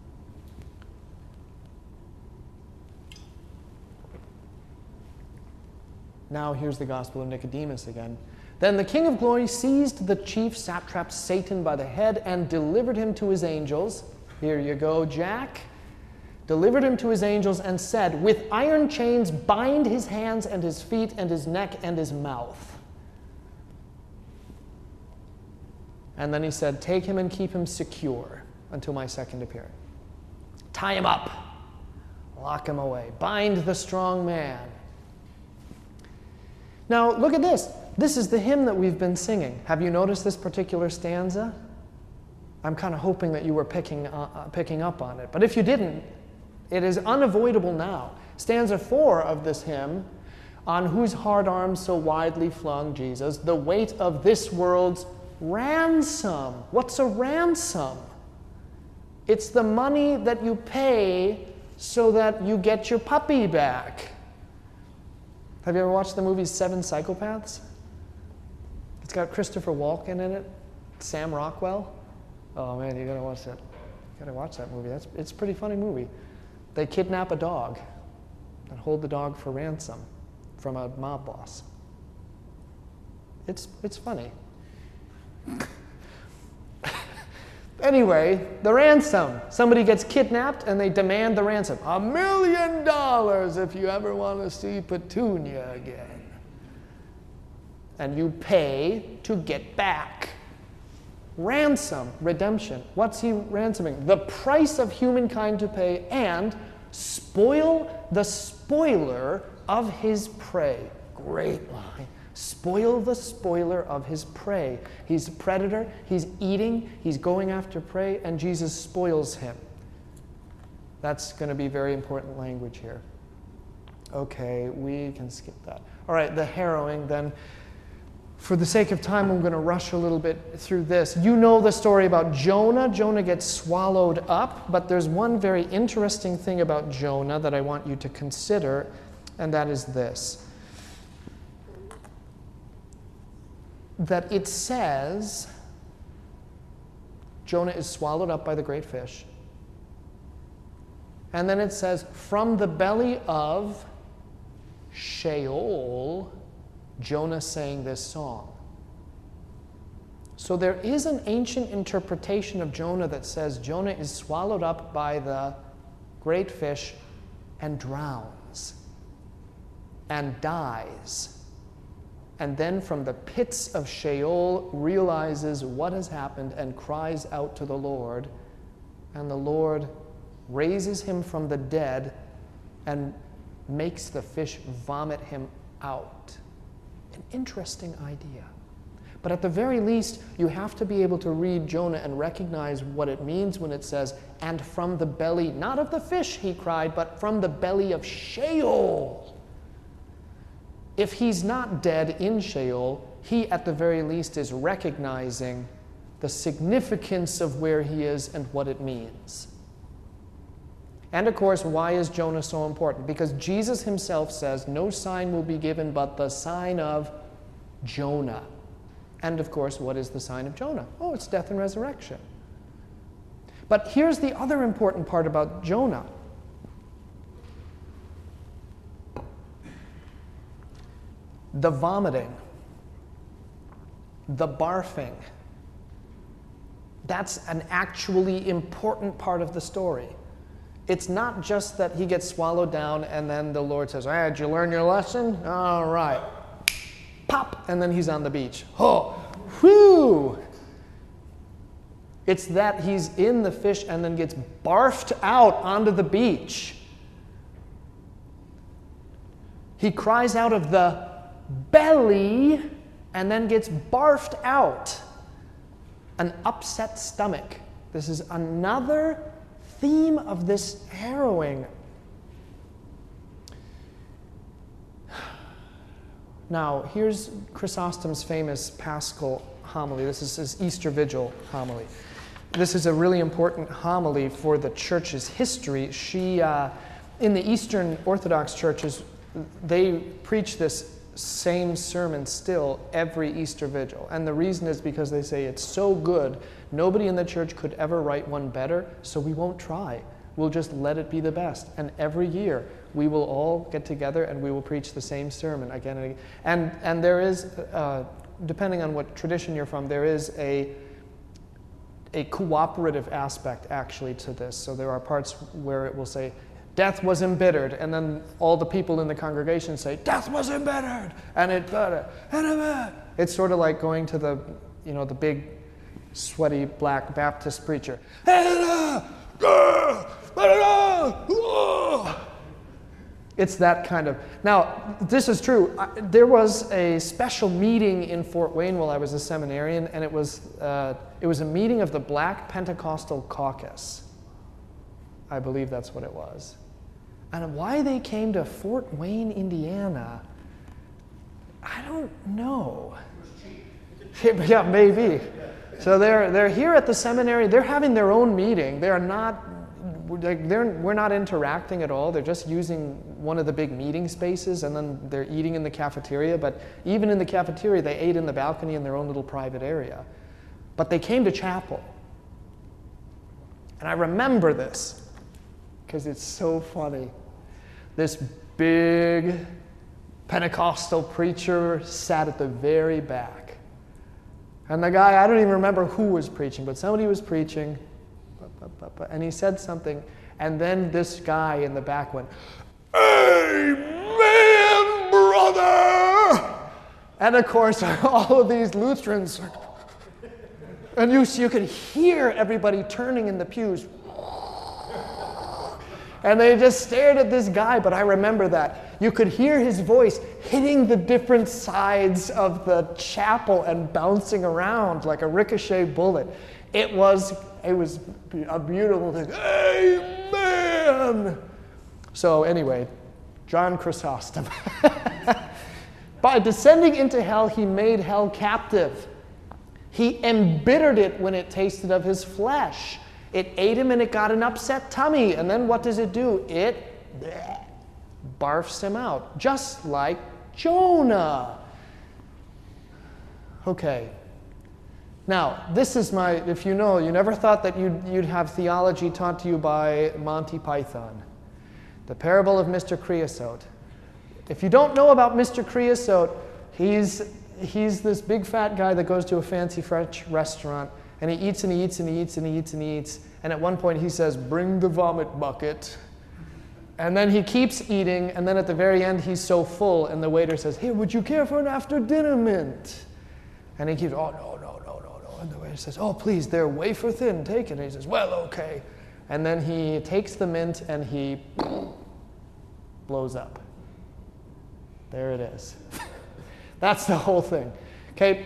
Now here's the Gospel of Nicodemus again. Then the King of Glory seized the chief satrap Satan by the head and delivered him to his angels. Here you go, Jack. Delivered him to his angels and said, with iron chains bind his hands and his feet and his neck and his mouth. And then he said, take him and keep him secure until my second appearing. Tie him up. lock him away. Bind the strong man. Now, look at this. This is the hymn that we've been singing. Have you noticed this particular stanza? I'm kind of hoping that you were picking, uh, uh, picking up on it. But if you didn't, it is unavoidable now. Stanza four of this hymn, on whose hard arms so widely flung, Jesus, the weight of this world's ransom. What's a ransom? It's the money that you pay so that you get your puppy back. Have you ever watched the movie Seven Psychopaths? It's got Christopher Walken in it, Sam Rockwell. Oh man, you gotta watch that. You gotta watch that movie. That's it's a pretty funny movie. They kidnap a dog and hold the dog for ransom from a mob boss. It's it's funny. Anyway, the ransom. Somebody gets kidnapped and they demand the ransom. A million dollars if you ever want to see Petunia again. And you pay to get back. Ransom, redemption. What's he ransoming? The price of humankind to pay and spoil the spoiler of his prey. Great line. Spoil the spoiler of his prey. He's a predator, he's eating, he's going after prey, and Jesus spoils him. That's going to be very important language here. Okay, we can skip that. All right, the harrowing then. For the sake of time, I'm going to rush a little bit through this. You know the story about Jonah. Jonah gets swallowed up, but there's one very interesting thing about Jonah that I want you to consider, and that is this. That it says Jonah is swallowed up by the great fish. And then it says, from the belly of Sheol, Jonah sang this song. So there is an ancient interpretation of Jonah that says Jonah is swallowed up by the great fish and drowns and dies. And then from the pits of Sheol realizes what has happened and cries out to the Lord. And the Lord raises him from the dead and makes the fish vomit him out. An interesting idea. But at the very least, you have to be able to read Jonah and recognize what it means when it says, and from the belly, not of the fish, he cried, but from the belly of Sheol. If he's not dead in Sheol, he at the very least is recognizing the significance of where he is and what it means. And of course, why is Jonah so important? Because Jesus himself says, no sign will be given but the sign of Jonah. And of course, what is the sign of Jonah? Oh, it's death and resurrection. But here's the other important part about Jonah. The vomiting, the barfing, that's an actually important part of the story. It's not just that he gets swallowed down and then the Lord says, hey, did you learn your lesson? All right. Pop, and then he's on the beach. Oh, whew. It's that he's in the fish and then gets barfed out onto the beach. He cries out of the belly and then gets barfed out. An upset stomach. This is another theme of this harrowing. Now, here's Chrysostom's famous Paschal homily. This is his Easter Vigil homily. This is a really important homily for the church's history. She, uh, in the Eastern Orthodox churches, they preach this same sermon still every Easter Vigil. And the reason is because they say it's so good, nobody in the church could ever write one better, so we won't try. We'll just let it be the best. And every year, we will all get together and we will preach the same sermon again and again. And, and there is, uh, depending on what tradition you're from, there is a, a cooperative aspect actually to this. So there are parts where it will say, death was embittered, and then all the people in the congregation say, death was embittered, and it, uh, it's sort of like going to the, you know, the big, sweaty black Baptist preacher. It's that kind of. Now, this is true. I, there was a special meeting in Fort Wayne while I was a seminarian, and it was, uh, it was a meeting of the Black Pentecostal Caucus. I believe that's what it was. And why they came to Fort Wayne, Indiana, I don't know. Yeah, maybe. So they're, they're here at the seminary. They're having their own meeting. They're not, like, they're, we're not interacting at all. They're just using one of the big meeting spaces, and then they're eating in the cafeteria. But even in the cafeteria, they ate in the balcony in their own little private area. But they came to chapel. And I remember this because it's so funny. This big Pentecostal preacher sat at the very back. And the guy, I don't even remember who was preaching, but somebody was preaching, and he said something, and then this guy in the back went, "Amen, brother!" And of course, all of these Lutherans, and you, you could hear everybody turning in the pews. And they just stared at this guy, but I remember that. You could hear his voice hitting the different sides of the chapel and bouncing around like a ricochet bullet. It was, it was a beautiful thing. Amen! So anyway, John Chrysostom. By descending into hell, he made hell captive. He embittered it when it tasted of his flesh. It ate him and it got an upset tummy. And then what does it do? It bleh, barfs him out, just like Jonah. Okay. Now, this is my, if you know, you never thought that you'd, you'd have theology taught to you by Monty Python. The parable of Mister Creosote. If you don't know about Mister Creosote, he's, he's this big fat guy that goes to a fancy French restaurant, and he eats and he eats and he eats and he eats and he eats. And at one point he says, "Bring the vomit bucket." And then he keeps eating, and then at the very end he's so full, and the waiter says, "Here, would you care for an after-dinner mint?" And he keeps, "Oh, no, no, no, no, no." And the waiter says, "Oh, please, they're wafer thin, take it." And he says, "Well, okay." And then he takes the mint and he blows up. There it is. That's the whole thing. Okay.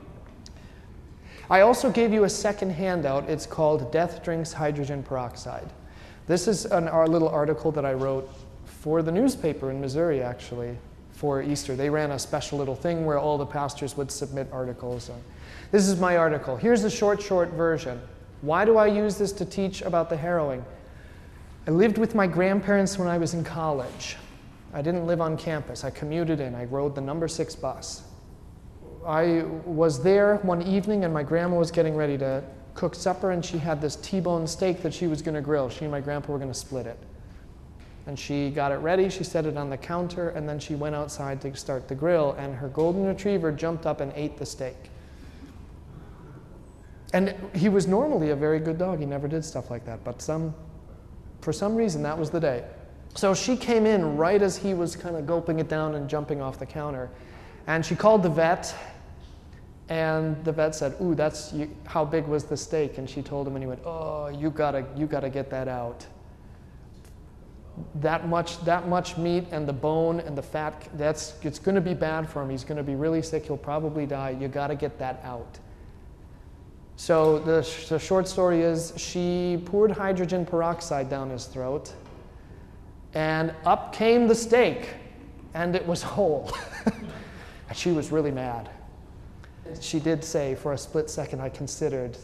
I also gave you a second handout. It's called Death Drinks Hydrogen Peroxide. This is an, our little article that I wrote for the newspaper in Missouri, actually, for Easter. They ran a special little thing where all the pastors would submit articles. And this is my article. Here's the short, short version. Why do I use this to teach about the harrowing? I lived with my grandparents when I was in college. I didn't live on campus. I commuted in. I rode the number six bus. I was there one evening, and my grandma was getting ready to cook supper, and she had this T-bone steak that she was going to grill. She and my grandpa were going to split it. And she got it ready, she set it on the counter, and then she went outside to start the grill, and her golden retriever jumped up and ate the steak. And he was normally a very good dog. He never did stuff like that, but some, for some reason, that was the day. So she came in right as he was kind of gulping it down and jumping off the counter. And she called the vet, and the vet said, "Ooh, that's, you, how big was the steak?" And she told him, and he went, "Oh, you gotta, you gotta get that out. That much, that much meat and the bone and the fat, that's, it's gonna be bad for him. He's gonna be really sick. He'll probably die. You gotta get that out." So the, sh the short story is, she poured hydrogen peroxide down his throat, and up came the steak, and it was whole. And she was really mad. She did say, for a split second, I considered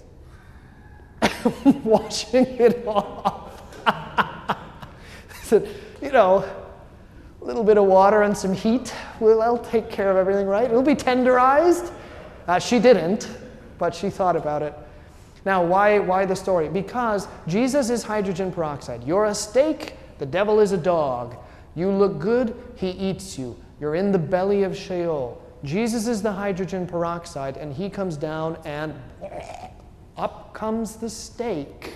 washing it off. I said, you know, a little bit of water and some heat, well, I'll take care of everything, right? It'll be tenderized. Uh, she didn't, but she thought about it. Now, why, why the story? Because Jesus is hydrogen peroxide. You're a steak, the devil is a dog. You look good, he eats you. You're in the belly of Sheol. Jesus is the hydrogen peroxide, and he comes down, and up comes the steak.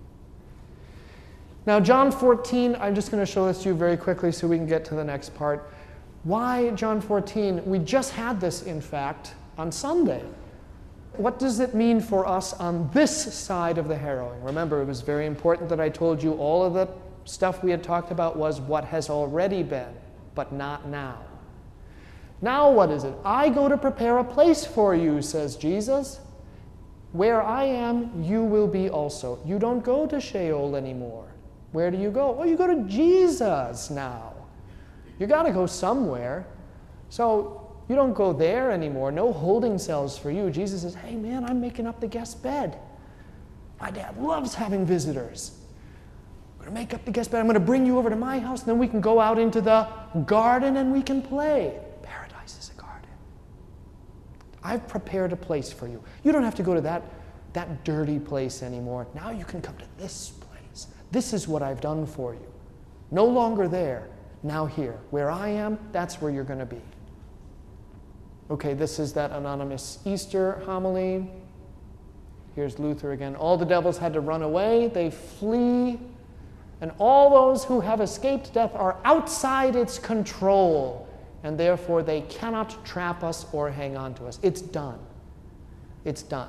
Now, John fourteen, I'm just going to show this to you very quickly so we can get to the next part. Why John fourteen? We just had this, in fact, on Sunday. What does it mean for us on this side of the harrowing? Remember, it was very important that I told you all of the stuff we had talked about was what has already been, but not now. Now what is it? I go to prepare a place for you, says Jesus. Where I am, you will be also. You don't go to Sheol anymore. Where do you go? Well, you go to Jesus now. You got to go somewhere. So you don't go there anymore. No holding cells for you. Jesus says, hey man, I'm making up the guest bed. My dad loves having visitors. I'm going to make up the guest bed. I'm going to bring you over to my house, and then we can go out into the garden and we can play. Paradise is a garden. I've prepared a place for you. You don't have to go to that, that dirty place anymore. Now you can come to this place. This is what I've done for you. No longer there, now here. Where I am, that's where you're going to be. Okay, this is that anonymous Easter homily. Here's Luther again. All the devils had to run away. They flee. And all those who have escaped death are outside its control, and therefore they cannot trap us or hang on to us. It's done. It's done.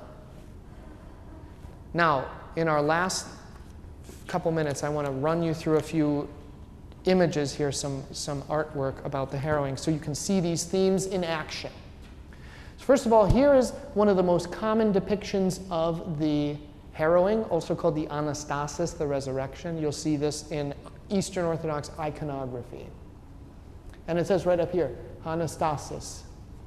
Now, in our last couple minutes, I want to run you through a few images here, some, some artwork about the harrowing, so you can see these themes in action. So first of all, here is one of the most common depictions of the harrowing, also called the Anastasis, the resurrection. You'll see this in Eastern Orthodox iconography. And it says right up here, Anastasis.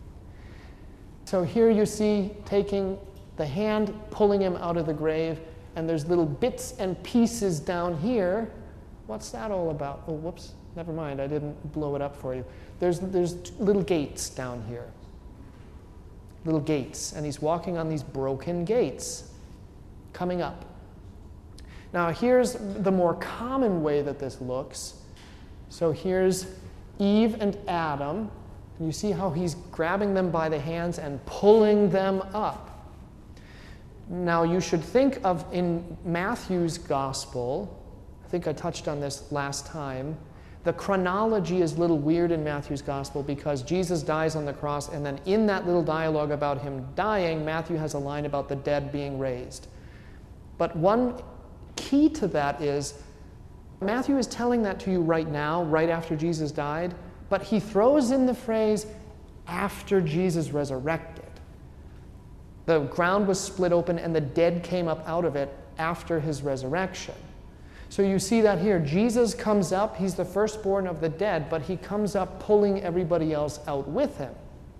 So here you see taking the hand, pulling him out of the grave, and there's little bits and pieces down here. What's that all about? Oh, whoops, never mind, I didn't blow it up for you. There's, there's little gates down here. Little gates, and he's walking on these broken gates. Coming up. Now here's the more common way that this looks. So here's Eve and Adam. And you see how he's grabbing them by the hands and pulling them up. Now you should think of, in Matthew's gospel, I think I touched on this last time, the chronology is a little weird in Matthew's gospel because Jesus dies on the cross, and then in that little dialogue about him dying, Matthew has a line about the dead being raised. But one key to that is Matthew is telling that to you right now, right after Jesus died, but he throws in the phrase, after Jesus resurrected. The ground was split open and the dead came up out of it after his resurrection. So you see that here. Jesus comes up, he's the firstborn of the dead, but he comes up pulling everybody else out with him.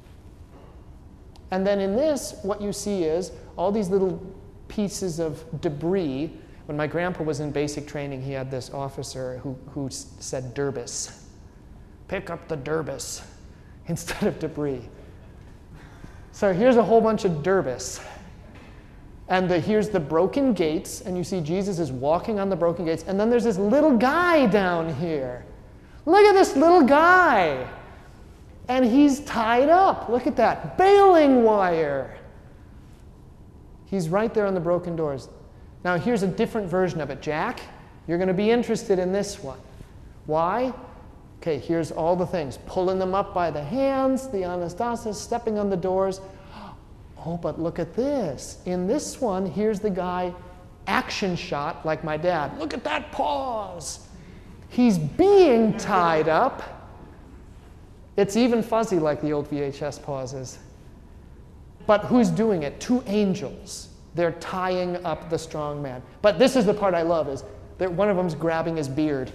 And then in this, what you see is all these little pieces of debris. When my grandpa was in basic training, he had this officer who, who said derbis. Pick up the derbis instead of debris. So here's a whole bunch of derbis. And the, here's the broken gates, and you see Jesus is walking on the broken gates, and then there's this little guy down here. Look at this little guy. And he's tied up. Look at that. Baling wire. He's right there on the broken doors. Now here's a different version of it. Jack, you're going to be interested in this one. Why? Okay, here's all the things. Pulling them up by the hands, the Anastasis, stepping on the doors. Oh, but look at this. In this one, here's the guy, action shot, like my dad. Look at that pause. He's being tied up. It's even fuzzy like the old V H S pauses. But who's doing it? Two angels. They're tying up the strong man. But this is the part I love, is that one of them's grabbing his beard.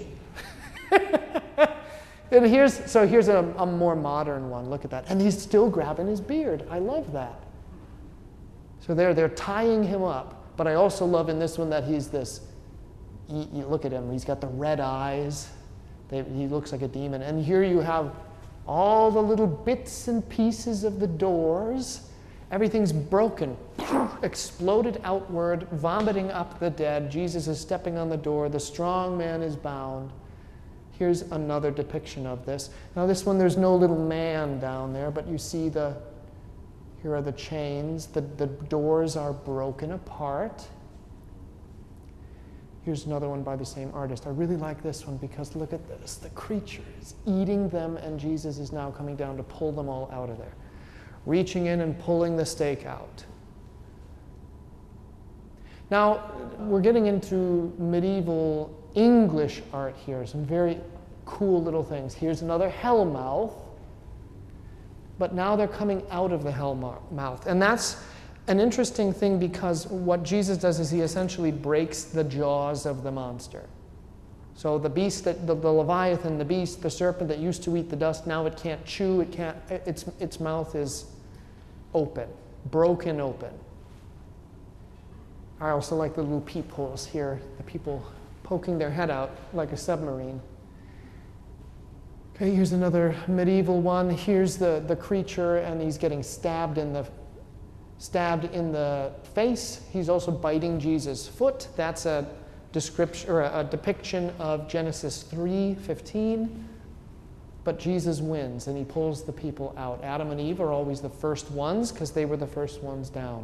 And here's, so here's a, a more modern one. Look at that. And he's still grabbing his beard. I love that. So they're, they're tying him up. But I also love in this one that he's this, you, you look at him, he's got the red eyes. They, he looks like a demon. And here you have all the little bits and pieces of the doors. Everything's broken, exploded outward, vomiting up the dead. Jesus is stepping on the door. The strong man is bound. Here's another depiction of this. Now this one, there's no little man down there, but you see the, here are the chains. The, the doors are broken apart. Here's another one by the same artist. I really like this one because look at this. The creature is eating them, and Jesus is now coming down to pull them all out of there. Reaching in and pulling the stake out. Now, we're getting into medieval English art here, some very cool little things. Here's another hell mouth, but now they're coming out of the hell mouth. And that's an interesting thing because what Jesus does is he essentially breaks the jaws of the monster. So the beast, that the, the Leviathan, the beast, the serpent that used to eat the dust, now it can't chew, it can't, its, its mouth is open, broken open. I also like the little peepholes here, the people poking their head out like a submarine. Okay, here's another medieval one. Here's the, the creature, and he's getting stabbed in the stabbed in the face. He's also biting Jesus' foot. That's a description or a, a depiction of Genesis three fifteen. But Jesus wins, and he pulls the people out. Adam and Eve are always the first ones because they were the first ones down.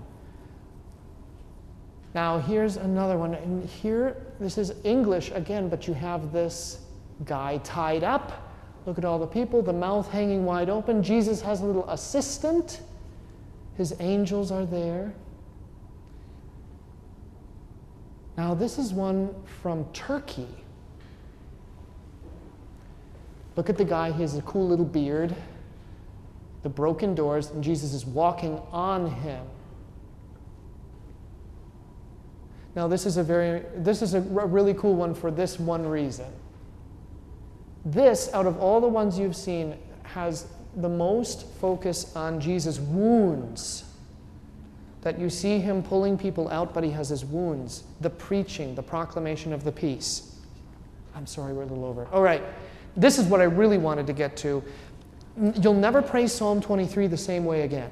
Now here's another one. And here, this is English again, but you have this guy tied up. Look at all the people, the mouth hanging wide open. Jesus has a little assistant. His angels are there. Now this is one from Turkey. Look at the guy, he has a cool little beard, the broken doors, and Jesus is walking on him. Now this is a very, this is a really cool one for this one reason. This, out of all the ones you've seen, has the most focus on Jesus' wounds. That you see him pulling people out, but he has his wounds. The preaching, the proclamation of the peace. I'm sorry, we're a little over. All right, this is what I really wanted to get to. You'll never pray Psalm twenty-three the same way again.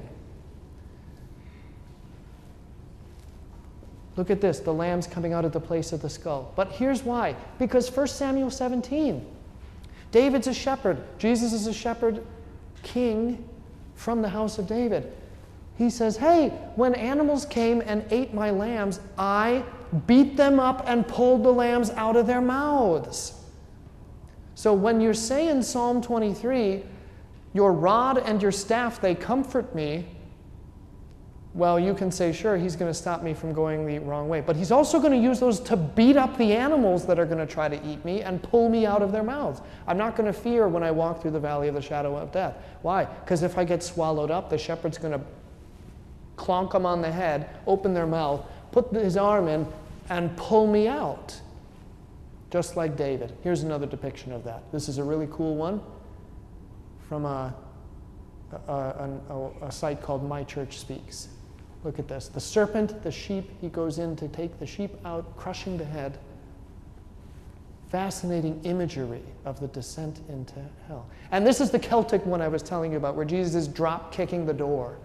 Look at this, the lamb's coming out of the place of the skull. But here's why. Because First Samuel seventeen, David's a shepherd. Jesus is a shepherd king from the house of David. He says, hey, when animals came and ate my lambs, I beat them up and pulled the lambs out of their mouths. So when you're saying Psalm twenty-three, your rod and your staff, they comfort me, well, you can say, sure, he's going to stop me from going the wrong way. But he's also going to use those to beat up the animals that are going to try to eat me and pull me out of their mouths. I'm not going to fear when I walk through the valley of the shadow of death. Why? Because if I get swallowed up, the shepherd's going to clonk them on the head, open their mouth, put his arm in, and pull me out. Just like David. Here's another depiction of that. This is a really cool one from a, a, a, a site called My Church Speaks. Look at this. The serpent, the sheep, he goes in to take the sheep out, crushing the head. Fascinating imagery of the descent into hell. And this is the Celtic one I was telling you about, where Jesus is drop-kicking the door.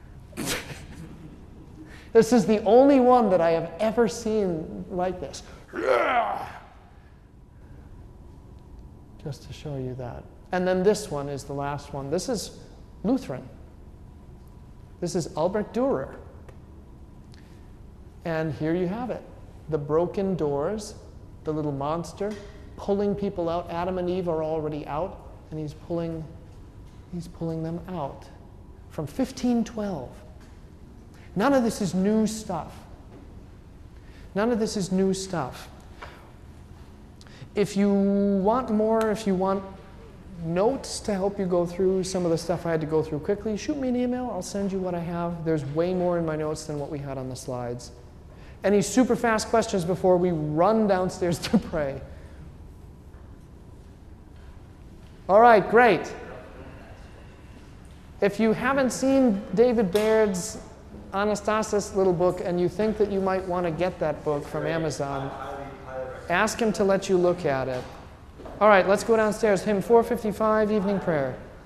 This is the only one that I have ever seen like this. Just to show you that. And then this one is the last one. This is Lutheran. This is Albrecht Dürer. And here you have it. The broken doors, the little monster, pulling people out. Adam and Eve are already out, and he's pulling, he's pulling them out. From fifteen twelve. None of this is new stuff. None of this is new stuff. If you want more, if you want notes to help you go through some of the stuff I had to go through quickly, shoot me an email. I'll send you what I have. There's way more in my notes than what we had on the slides. Any super fast questions before we run downstairs to pray? All right, great. If you haven't seen David Baird's Anastasis little book and you think that you might want to get that book from Amazon, ask him to let you look at it. All right, let's go downstairs. Hymn four fifty-five, evening prayer.